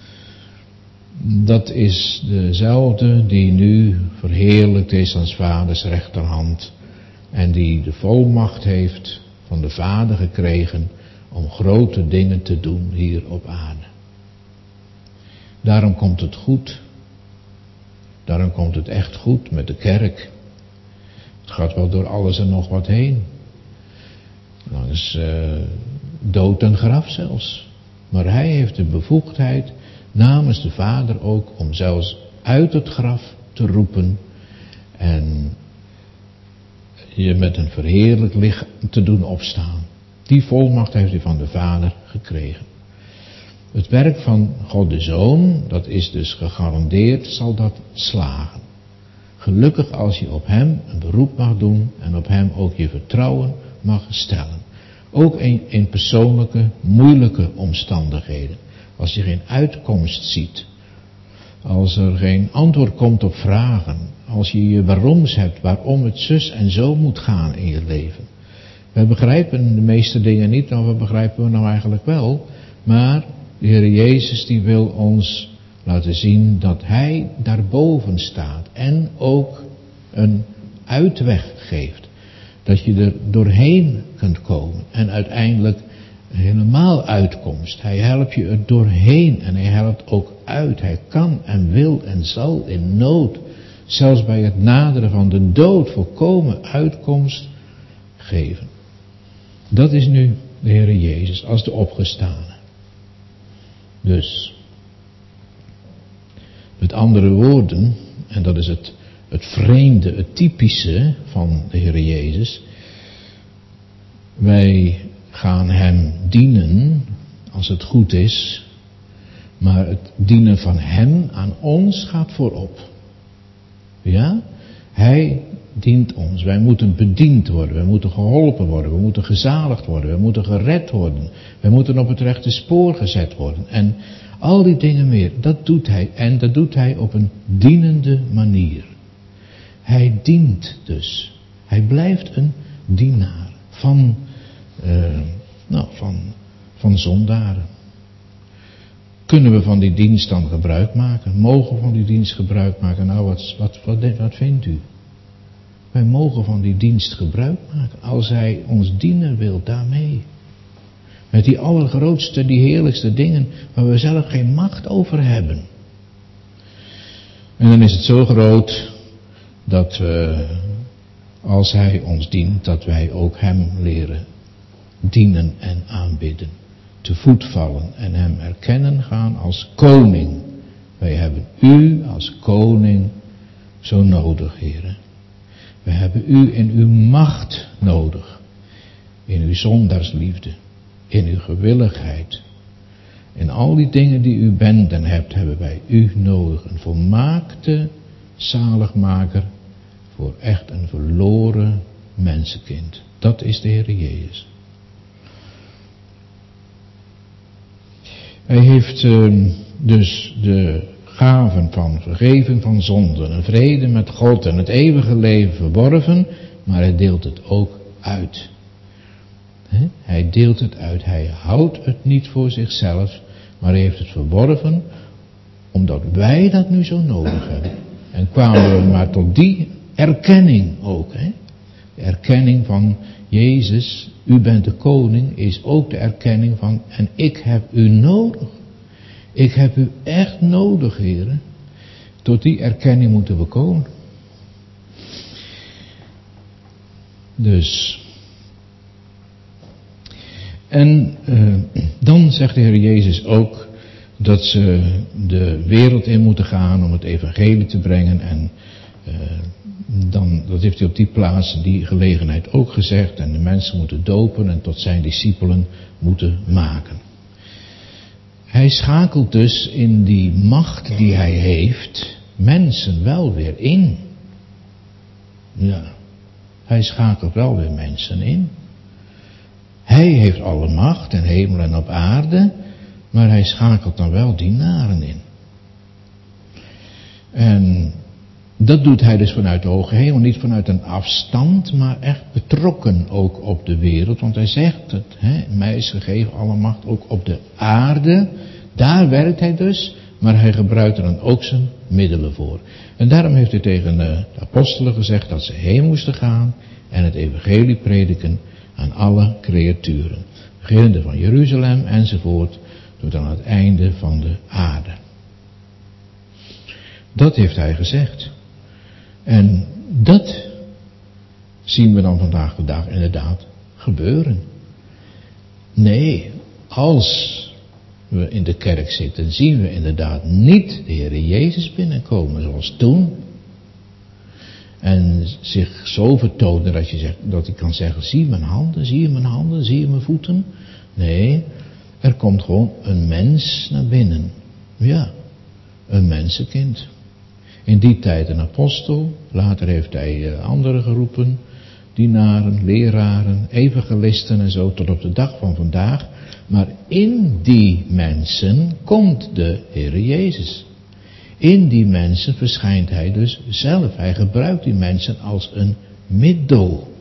Speaker 1: Dat is dezelfde die nu verheerlijkt is aan 's vaders rechterhand. En die de volmacht heeft van de Vader gekregen om grote dingen te doen hier op aarde. Daarom komt het goed. Daarom komt het echt goed met de kerk. Het gaat wel door alles en nog wat heen. Langs dood en graf zelfs. Maar hij heeft de bevoegdheid namens de Vader ook om zelfs uit het graf te roepen en je met een verheerlijk lichaam te doen opstaan. Die volmacht heeft hij van de Vader gekregen. Het werk van God de Zoon, dat is dus gegarandeerd, zal dat slagen. Gelukkig als je op hem een beroep mag doen en op hem ook je vertrouwen mag stellen. Ook in persoonlijke, moeilijke omstandigheden. Als je geen uitkomst ziet. Als er geen antwoord komt op vragen. Als je je waaroms hebt, waarom het zus en zo moet gaan in je leven. We begrijpen de meeste dingen niet, maar wat begrijpen we nou eigenlijk wel? Maar de Heer Jezus die wil ons laten zien dat Hij daarboven staat. En ook een uitweg geeft. Dat je er doorheen kunt komen. En uiteindelijk helemaal uitkomst. Hij helpt je er doorheen en hij helpt ook uit. Hij kan en wil en zal in nood, zelfs bij het naderen van de dood, volkomen uitkomst geven. Dat is nu de Heer Jezus als de opgestane. Dus, met andere woorden, en dat is het vreemde, het typische van de Heer Jezus. Wij gaan hem dienen als het goed is, maar het dienen van hem aan ons gaat voorop. Ja? Hij dient ons. Wij moeten bediend worden, wij moeten geholpen worden, we moeten gezaligd worden, we moeten gered worden, wij moeten op het rechte spoor gezet worden. En al die dingen meer, dat doet hij. En dat doet hij op een dienende manier. Hij dient dus. Hij blijft een dienaar van zondaren. Kunnen we van die dienst dan gebruik maken? Mogen we van die dienst gebruik maken? Nou, wat vindt u? Wij mogen van die dienst gebruik maken. Als hij ons dienen wil, daarmee. Met die allergrootste, die heerlijkste dingen, waar we zelf geen macht over hebben. En dan is het zo groot, dat we, als hij ons dient, dat wij ook hem leren dienen en aanbidden. Te voet vallen en hem erkennen gaan als koning. Wij hebben u als koning zo nodig, heren. We hebben u in uw macht nodig. In uw zondaarsliefde. In uw gewilligheid. In al die dingen die u bent en hebt, hebben wij u nodig. Een volmaakte zaligmaker voor echt een verloren mensenkind. Dat is de Heer Jezus. Hij heeft dus de gaven van vergeving van zonden, een vrede met God en het eeuwige leven verworven, maar hij deelt het ook uit. Hij deelt het uit, hij houdt het niet voor zichzelf, maar hij heeft het verworven, omdat wij dat nu zo nodig hebben. En kwamen we maar tot die erkenning ook. De erkenning van Jezus, u bent de koning, is ook de erkenning van, en ik heb u nodig. Ik heb u echt nodig, heren. Tot die erkenning moeten we komen. Dus. En dan zegt de Heer Jezus ook dat ze de wereld in moeten gaan om het evangelie te brengen. En dan, dat heeft hij op die plaats, die gelegenheid ook gezegd. En de mensen moeten dopen en tot zijn discipelen moeten maken. Hij schakelt dus in die macht die hij heeft, mensen wel weer in. Ja, hij schakelt wel weer mensen in. Hij heeft alle macht in hemel en op aarde, maar hij schakelt dan wel dienaren in. En dat doet hij dus vanuit de hoge hemel, niet vanuit een afstand, maar echt betrokken ook op de wereld. Want hij zegt, dat, mij is gegeven alle macht ook op de aarde. Daar werkt hij dus, maar hij gebruikt er dan ook zijn middelen voor. En daarom heeft hij tegen de apostelen gezegd dat ze heen moesten gaan en het evangelie prediken aan alle creaturen. Beginnende van Jeruzalem enzovoort, tot aan het einde van de aarde. Dat heeft hij gezegd. En dat zien we dan vandaag de dag inderdaad gebeuren. Nee, als we in de kerk zitten, zien we inderdaad niet de Heer Jezus binnenkomen zoals toen. En zich zo vertonen dat hij kan zeggen, zie mijn handen, zie je mijn handen, zie je mijn voeten. Nee, er komt gewoon een mens naar binnen. Ja, een mensenkind. In die tijd een apostel, later heeft hij anderen geroepen, dienaren, leraren, evangelisten en zo, tot op de dag van vandaag. Maar in die mensen komt de Heere Jezus. In die mensen verschijnt hij dus zelf. Hij gebruikt die mensen als een middel.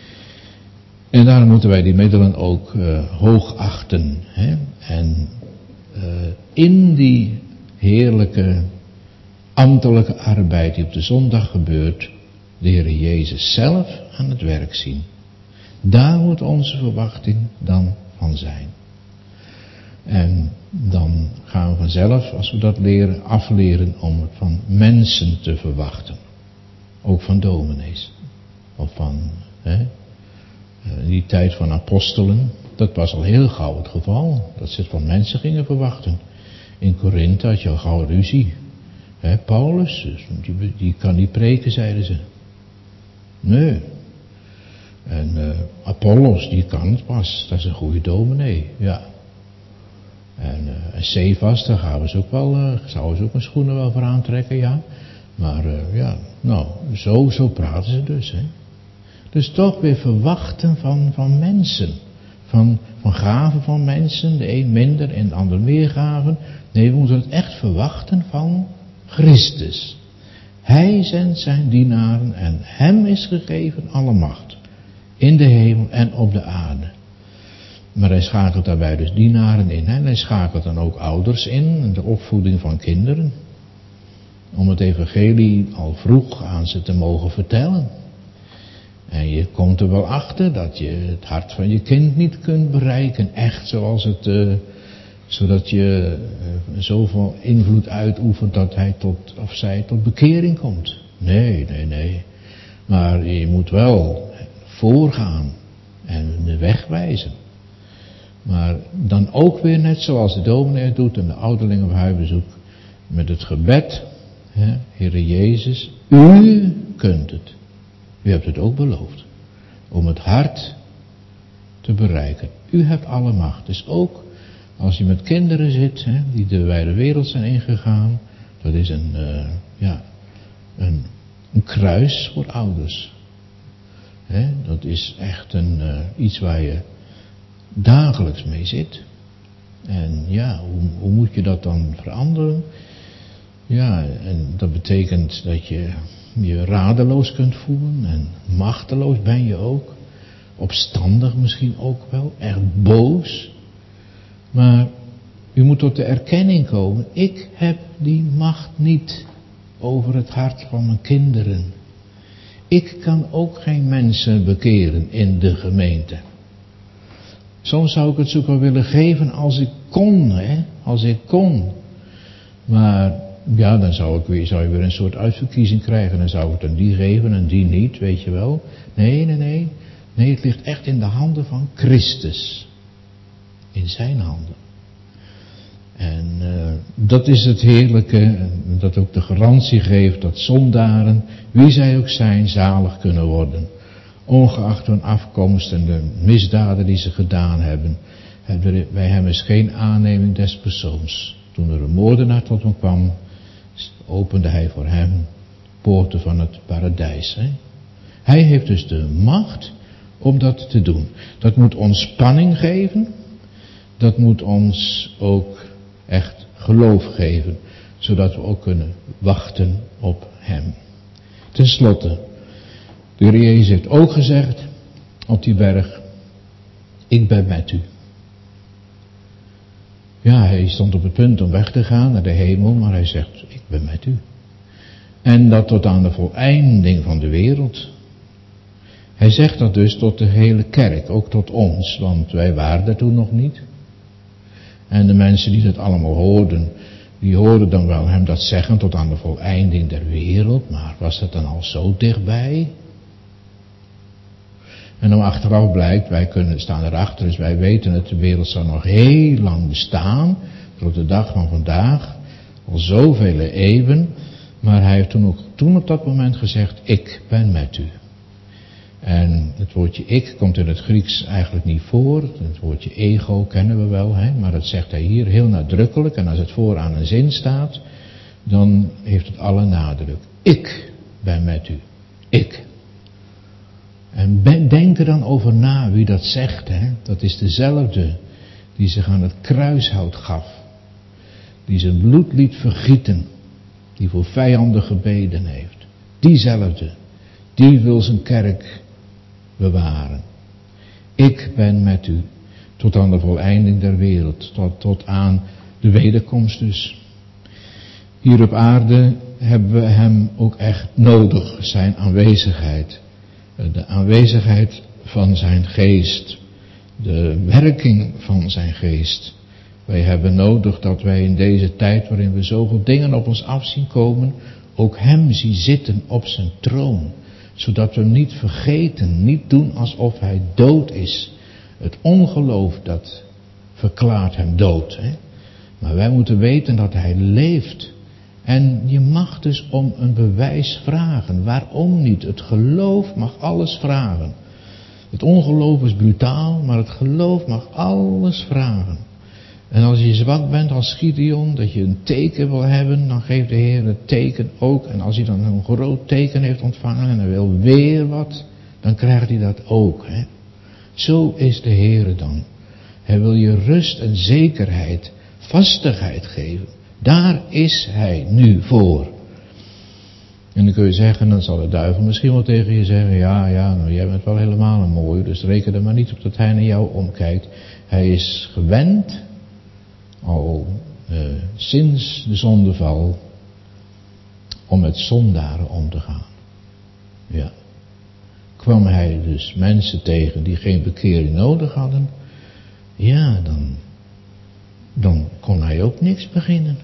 Speaker 1: En daarom moeten wij die middelen ook hoog achten. Hè? En in die heerlijke ambtelijke arbeid die op de zondag gebeurt, de Heere Jezus zelf aan het werk zien. Daar moet onze verwachting dan van zijn. En dan gaan we vanzelf, als we dat leren, afleren om het van mensen te verwachten. Ook van dominees. Of van, die tijd van apostelen, dat was al heel gauw het geval. Dat ze het van mensen gingen verwachten. In Korinthe had je al gauw ruzie. Paulus, die kan niet preken, zeiden ze. Nee. En Apollos, die kan het pas. Dat is een goede dominee, ja. En Cephas, daar zouden ze ook een schoenen wel voor aantrekken, ja. Maar zo praten ze dus, hè. Dus toch weer verwachten van mensen. Van gaven van mensen, de een minder en de ander meer gaven. Nee, we moeten het echt verwachten van Christus. Hij zendt zijn dienaren en hem is gegeven alle macht. In de hemel en op de aarde. Maar hij schakelt daarbij dus dienaren in. En hij schakelt dan ook ouders in. De opvoeding van kinderen. Om het evangelie al vroeg aan ze te mogen vertellen. En je komt er wel achter dat je het hart van je kind niet kunt bereiken. Echt zodat je zoveel invloed uitoefent dat hij of zij tot bekering komt. Nee. Maar je moet wel voorgaan en de weg wijzen. Maar dan ook weer net zoals de dominee het doet en de ouderling op huisbezoek. Met het gebed, Heere Jezus, u kunt het. U hebt het ook beloofd. Om het hart te bereiken. U hebt alle macht. Dus ook als je met kinderen zit, die de wijde wereld zijn ingegaan. Dat is een kruis voor ouders. Dat is echt iets waar je dagelijks mee zit. En ja, hoe moet je dat dan veranderen? Ja, en dat betekent dat je je radeloos kunt voelen en machteloos ben je ook. Opstandig misschien ook wel, echt boos. Maar u moet tot de erkenning komen, ik heb die macht niet over het hart van mijn kinderen. Ik kan ook geen mensen bekeren in de gemeente. Soms zou ik het zo wel willen geven als ik kon, Maar ja, dan zou je weer een soort uitverkiezing krijgen. Dan zou ik het aan die geven en die niet, weet je wel. Nee. Nee, het ligt echt in de handen van Christus. In zijn handen. En dat is het heerlijke, dat ook de garantie geeft dat zondaren, wie zij ook zijn, zalig kunnen worden. Ongeacht hun afkomst en de misdaden die ze gedaan hebben. Bij hem is geen aanneming des persoons. Toen er een moordenaar tot hem kwam, opende hij voor hem poorten van het paradijs. Hè? Hij heeft dus de macht om dat te doen. Dat moet ons spanning geven. Dat moet ons ook echt geloof geven. Zodat we ook kunnen wachten op hem. Ten slotte, de Heer Jezus heeft ook gezegd op die berg, ik ben met u. Ja, hij stond op het punt om weg te gaan naar de hemel, maar hij zegt, ik ben met u. En dat tot aan de voleinding van de wereld. Hij zegt dat dus tot de hele kerk, ook tot ons, want wij waren er toen nog niet. En de mensen die dat allemaal hoorden, die hoorden dan wel hem dat zeggen tot aan de voleinding der wereld, maar was dat dan al zo dichtbij? En dan achteraf blijkt, wij staan erachter, dus wij weten het, de wereld zal nog heel lang bestaan, tot de dag van vandaag, al zoveel eeuwen, maar hij heeft toen op dat moment gezegd, ik ben met u. En het woordje ik komt in het Grieks eigenlijk niet voor, het woordje ego kennen we wel, hè? Maar dat zegt hij hier heel nadrukkelijk, en als het vooraan een zin staat, dan heeft het alle nadruk. Ik ben met u, ik. En denk er dan over na wie dat zegt, hè? Dat is dezelfde die zich aan het kruishout gaf. Die zijn bloed liet vergieten. Die voor vijanden gebeden heeft. Diezelfde. Die wil zijn kerk bewaren. Ik ben met u. Tot aan de voleinding der wereld. Tot aan de wederkomst dus. Hier op aarde hebben we hem ook echt nodig. Zijn aanwezigheid. De aanwezigheid van zijn geest. De werking van zijn geest. Wij hebben nodig dat wij in deze tijd waarin we zoveel dingen op ons af zien komen, ook hem zien zitten op zijn troon. Zodat we hem niet vergeten, niet doen alsof hij dood is. Het ongeloof dat verklaart hem dood. Hè? Maar wij moeten weten dat hij leeft. En je mag dus om een bewijs vragen. Waarom niet? Het geloof mag alles vragen. Het ongeloof is brutaal, maar het geloof mag alles vragen. En als je zwak bent als Gideon, dat je een teken wil hebben, dan geeft de Heer het teken ook. En als hij dan een groot teken heeft ontvangen en hij wil weer wat, dan krijgt hij dat ook. Hè? Zo is de Heer dan. Hij wil je rust en zekerheid, vastigheid geven. Daar is hij nu voor. En dan kun je zeggen, dan zal de duivel misschien wel tegen je zeggen, ja, nou jij bent wel helemaal een mooie, dus reken er maar niet op dat hij naar jou omkijkt. Hij is gewend, al sinds de zondeval, om met zondaren om te gaan. Ja. Kwam hij dus mensen tegen die geen bekering nodig hadden, ja, dan kon hij ook niks beginnen.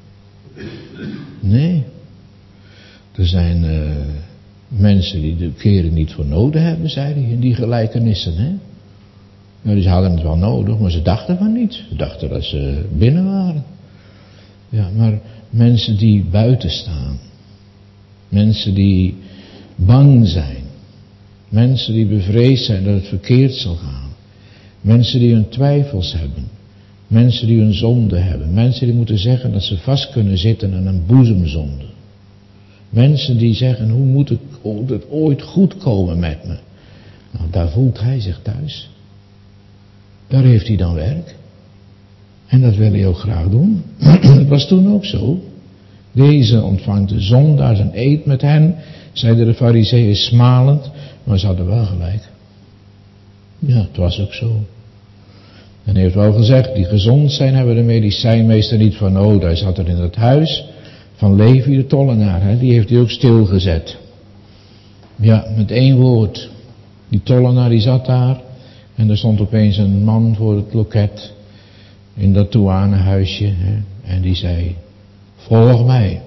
Speaker 1: Nee. Er zijn mensen die de bekering niet voor nodig hebben, zei hij, in die gelijkenissen, hè. Nou, die hadden het wel nodig, maar ze dachten van niet. Ze dachten dat ze binnen waren. Ja, maar mensen die buiten staan. Mensen die bang zijn. Mensen die bevreesd zijn dat het verkeerd zal gaan. Mensen die hun twijfels hebben. Mensen die hun zonde hebben. Mensen die moeten zeggen dat ze vast kunnen zitten aan een boezemzonde. Mensen die zeggen, hoe moet het ooit goed komen met me? Nou, daar voelt hij zich thuis. Daar heeft hij dan werk. En dat wil hij ook graag doen. Het was toen ook zo. Deze ontvangt de zondaars en eet met hen, zeiden de Farizeeën smalend, maar ze hadden wel gelijk. Ja, het was ook zo. En hij heeft wel gezegd, die gezond zijn hebben de medicijnmeester niet van nodig. Hij zat er in het huis van Levi de tollenaar, hè? Die heeft hij ook stilgezet. Ja, met één woord. Die tollenaar die zat daar en er stond opeens een man voor het loket in dat douanehuisje, hè? En die zei, volg mij.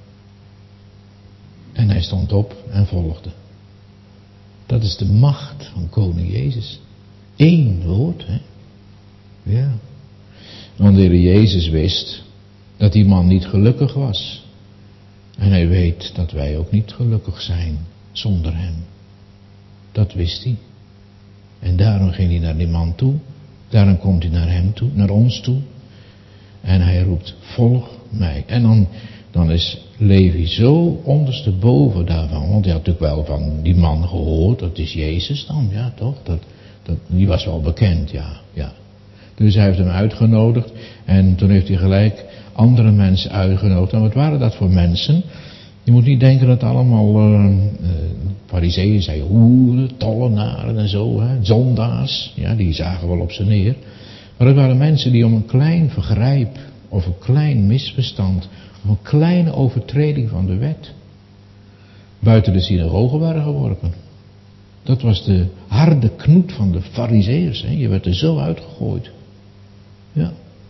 Speaker 1: En hij stond op en volgde. Dat is de macht van koning Jezus. Eén woord, hè. Ja. Want de Heer Jezus wist dat die man niet gelukkig was. En hij weet dat wij ook niet gelukkig zijn zonder hem. Dat wist hij. En daarom ging hij naar die man toe. Daarom komt hij naar hem toe, naar ons toe. En hij roept, volg mij. En dan is Levi zo ondersteboven daarvan. Want hij had natuurlijk wel van die man gehoord. Dat is Jezus dan, ja toch? Die was wel bekend, ja. Dus hij heeft hem uitgenodigd. En toen heeft hij gelijk andere mensen uitgenodigd. En wat waren dat voor mensen? Je moet niet denken dat allemaal farizeeën zijn, hoeren, tollenaren en zo, hè, zondaars. Ja, die zagen wel op ze neer. Maar het waren mensen die om een klein vergrijp of een klein misverstand of een kleine overtreding van de wet buiten de synagoge waren geworpen. Dat was de harde knoet van de farizeeërs. Je werd er zo uitgegooid. Ja.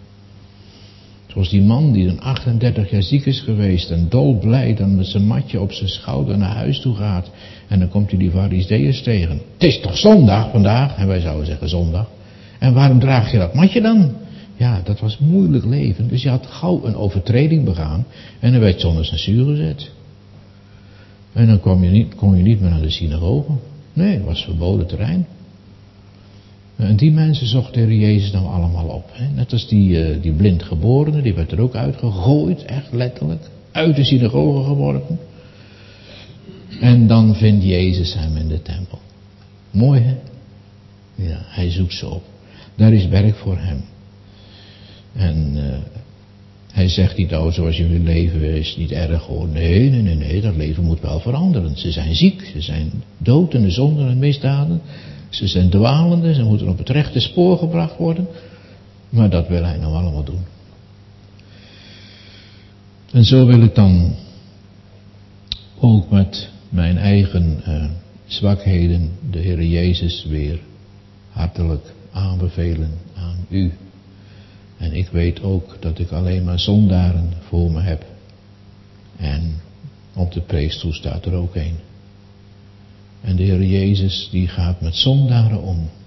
Speaker 1: Zoals die man die dan 38 jaar ziek is geweest en dolblij dan met zijn matje op zijn schouder naar huis toe gaat. En dan komt hij die farizeeërs tegen. Het is toch zondag vandaag? En wij zouden zeggen zondag. En waarom draag je dat matje dan? Ja, dat was moeilijk leven. Dus je had gauw een overtreding begaan en dan werd je onder censuur gezet. En dan kon je niet meer naar de synagoge. Nee, het was verboden terrein. En die mensen zocht de Heer Jezus nou allemaal op. Hè? Net als die blindgeborene, die werd er ook uitgegooid, echt letterlijk. Uit de synagoge geworpen. En dan vindt Jezus hem in de tempel. Mooi hè? Ja, hij zoekt ze op. Daar is werk voor hem. En hij zegt niet, oh zoals jullie leven is niet erg hoor. Nee, dat leven moet wel veranderen. Ze zijn ziek, ze zijn dood in de zonden en misdaden. Ze zijn dwalende, ze moeten op het rechte spoor gebracht worden. Maar dat wil hij nou allemaal doen. En zo wil ik dan ook met mijn eigen zwakheden de Heer Jezus weer hartelijk aanbevelen aan u. En ik weet ook dat ik alleen maar zondaren voor me heb. En op de preekstoel staat er ook een. En de Heer Jezus die gaat met zondaren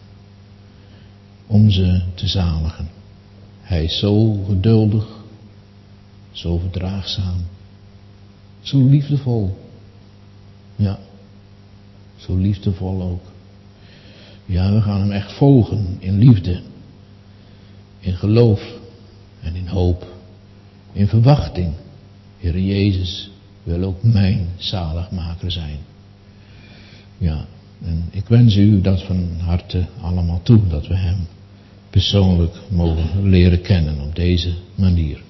Speaker 1: om ze te zaligen. Hij is zo geduldig, zo verdraagzaam, zo liefdevol. Ja, zo liefdevol ook. Ja, we gaan hem echt volgen in liefde, in geloof en in hoop, in verwachting. Heer Jezus wil ook mijn zaligmaker zijn. Ja, en ik wens u dat van harte allemaal toe, dat we hem persoonlijk mogen leren kennen op deze manier.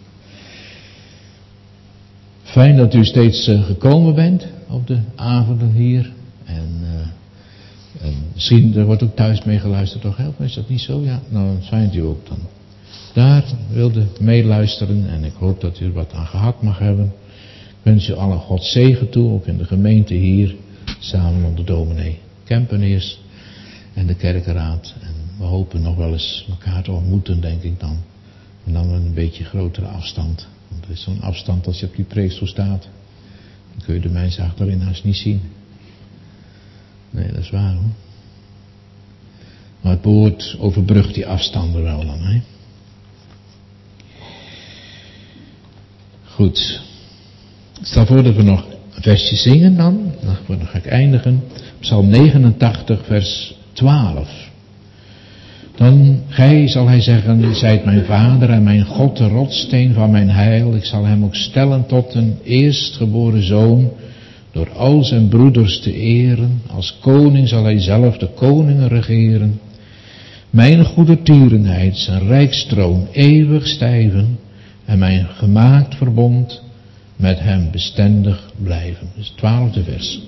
Speaker 1: Fijn dat u steeds gekomen bent op de avonden hier. En misschien, er wordt ook thuis mee geluisterd, toch? Is dat niet zo? Ja, nou fijn dat u ook dan daar wilde meeluisteren. En ik hoop dat u er wat aan gehad mag hebben. Ik wens u alle Gods zegen toe, ook in de gemeente hier. Samen onder dominee Kempeneers en de kerkenraad. En we hopen nog wel eens elkaar te ontmoeten, denk ik dan. En dan met een beetje grotere afstand. Want er is zo'n afstand als je op die preekstoel staat. Dan kun je de mensen achterin haast niet zien. Nee, dat is waar hoor. Maar het woord overbrugt die afstanden wel dan. Hè? Goed. Ik stel voor dat we nog een versje zingen dan. Dan ga ik eindigen. Psalm 89 vers 12. Dan, gij, zal hij zeggen, zijt mijn vader en mijn God, de rotssteen van mijn heil. Ik zal hem ook stellen tot een eerstgeboren zoon, door al zijn broeders te eren. Als koning zal hij zelf de koningen regeren. Mijn goede tierenheid, zijn rijkstroon eeuwig stijven. En mijn gemaakt verbond met hem bestendig blijven. Dus 12e vers.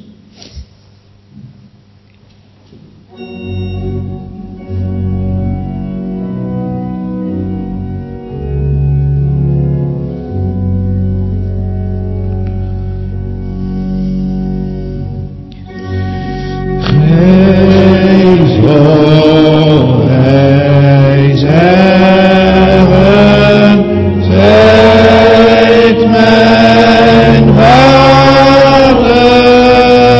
Speaker 2: Mijn vader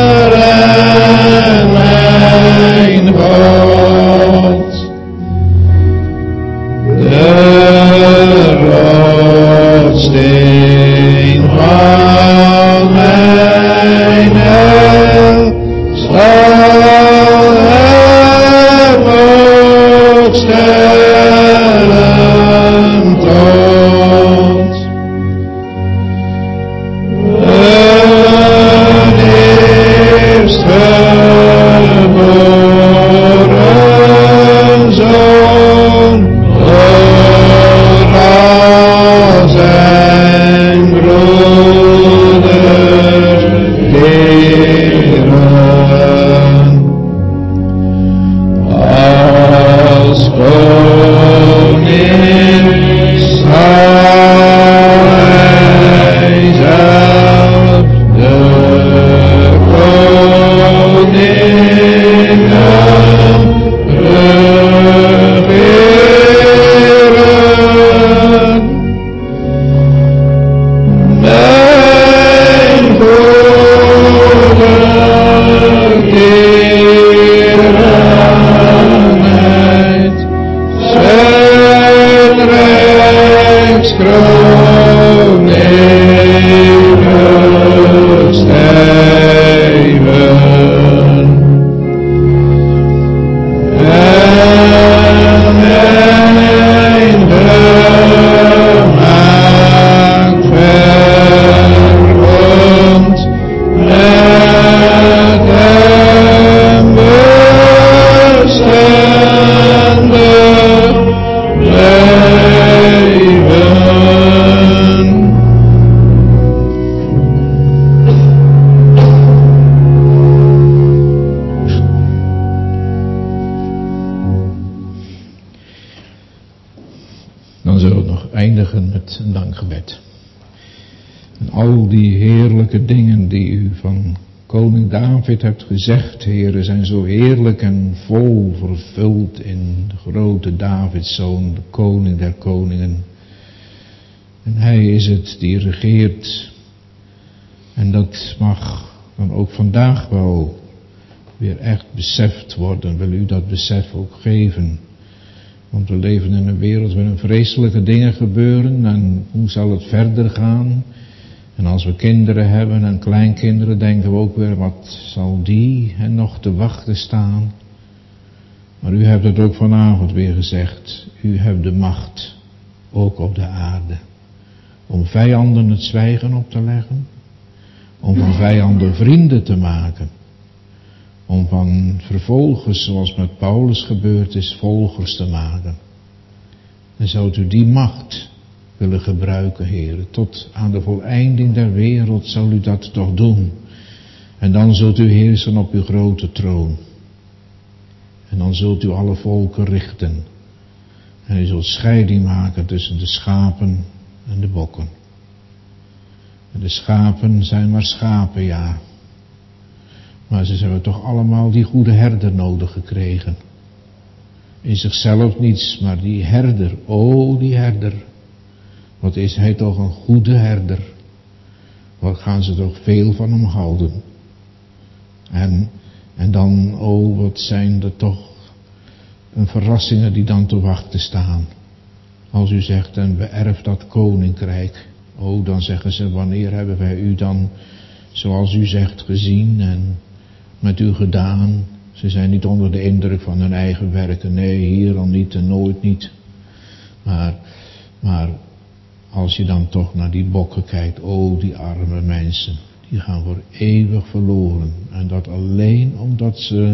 Speaker 1: eindigen met een dankgebed. En al die heerlijke dingen die u van koning David hebt gezegd, Heere, zijn zo heerlijk en vol vervuld in de grote Davidszoon, de koning der koningen. En hij is het die regeert. En dat mag dan ook vandaag wel weer echt beseft worden. Wil u dat besef ook geven? Want we leven in een wereld waarin vreselijke dingen gebeuren. En hoe zal het verder gaan? En als we kinderen hebben en kleinkinderen, denken we ook weer, wat zal die hen nog te wachten staan? Maar u hebt het ook vanavond weer gezegd. U hebt de macht, ook op de aarde, om vijanden het zwijgen op te leggen. Om van vijanden vrienden te maken. Om van vervolgers, zoals met Paulus gebeurd is, volgers te maken. En zoudt u die macht willen gebruiken, Heere, tot aan de voleinding der wereld zal u dat toch doen. En dan zult u heersen op uw grote troon. En dan zult u alle volken richten. En u zult scheiding maken tussen de schapen en de bokken. En de schapen zijn maar schapen, ja. Maar ze hebben toch allemaal die goede herder nodig gekregen. In zichzelf niets, maar die herder, oh die herder. Wat is hij toch een goede herder. Wat gaan ze toch veel van hem houden. En dan, oh wat zijn er toch een verrassingen die dan te wachten staan. Als u zegt, en beërf dat koninkrijk. Oh, dan zeggen ze, wanneer hebben wij u dan, zoals u zegt, gezien en met u gedaan. Ze zijn niet onder de indruk van hun eigen werken. Nee, hier al niet en nooit niet. Maar als je dan toch naar die bokken kijkt, oh die arme mensen, die gaan voor eeuwig verloren. En dat alleen omdat ze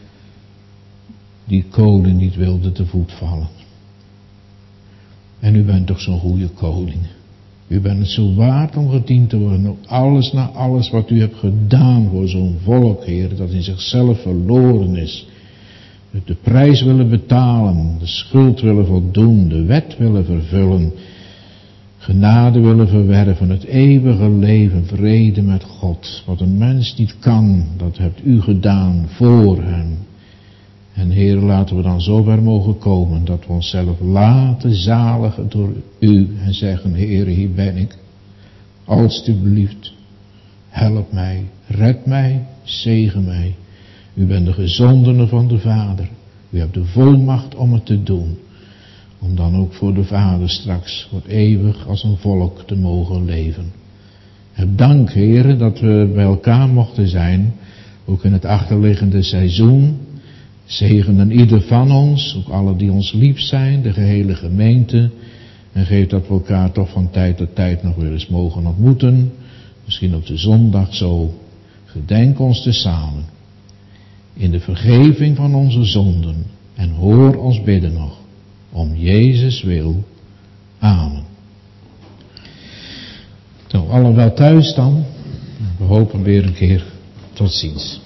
Speaker 1: die koning niet wilden te voet vallen. En u bent toch zo'n goede koning. U bent het zo waard om gediend te worden. Ook alles na alles wat u hebt gedaan voor zo'n volk, Heer, dat in zichzelf verloren is. De prijs willen betalen, de schuld willen voldoen, de wet willen vervullen. Genade willen verwerven, het eeuwige leven, vrede met God. Wat een mens niet kan, dat hebt u gedaan voor hem. En Heer, laten we dan zo ver mogen komen dat we onszelf laten zaligen door u en zeggen, Heer, hier ben ik. Alsjeblieft, help mij, red mij, zegen mij. U bent de gezondene van de Vader. U hebt de volmacht om het te doen. Om dan ook voor de Vader straks voor eeuwig als een volk te mogen leven. Heb dank, Heer, dat we bij elkaar mochten zijn, ook in het achterliggende seizoen. Zegen aan ieder van ons, ook alle die ons lief zijn, de gehele gemeente. En geef dat we elkaar toch van tijd tot tijd nog weer eens mogen ontmoeten. Misschien op de zondag zo. Gedenk ons tezamen. In de vergeving van onze zonden. En hoor ons bidden nog. Om Jezus wil. Amen. Nou, allen wel thuis dan. We hopen weer een keer. Tot ziens.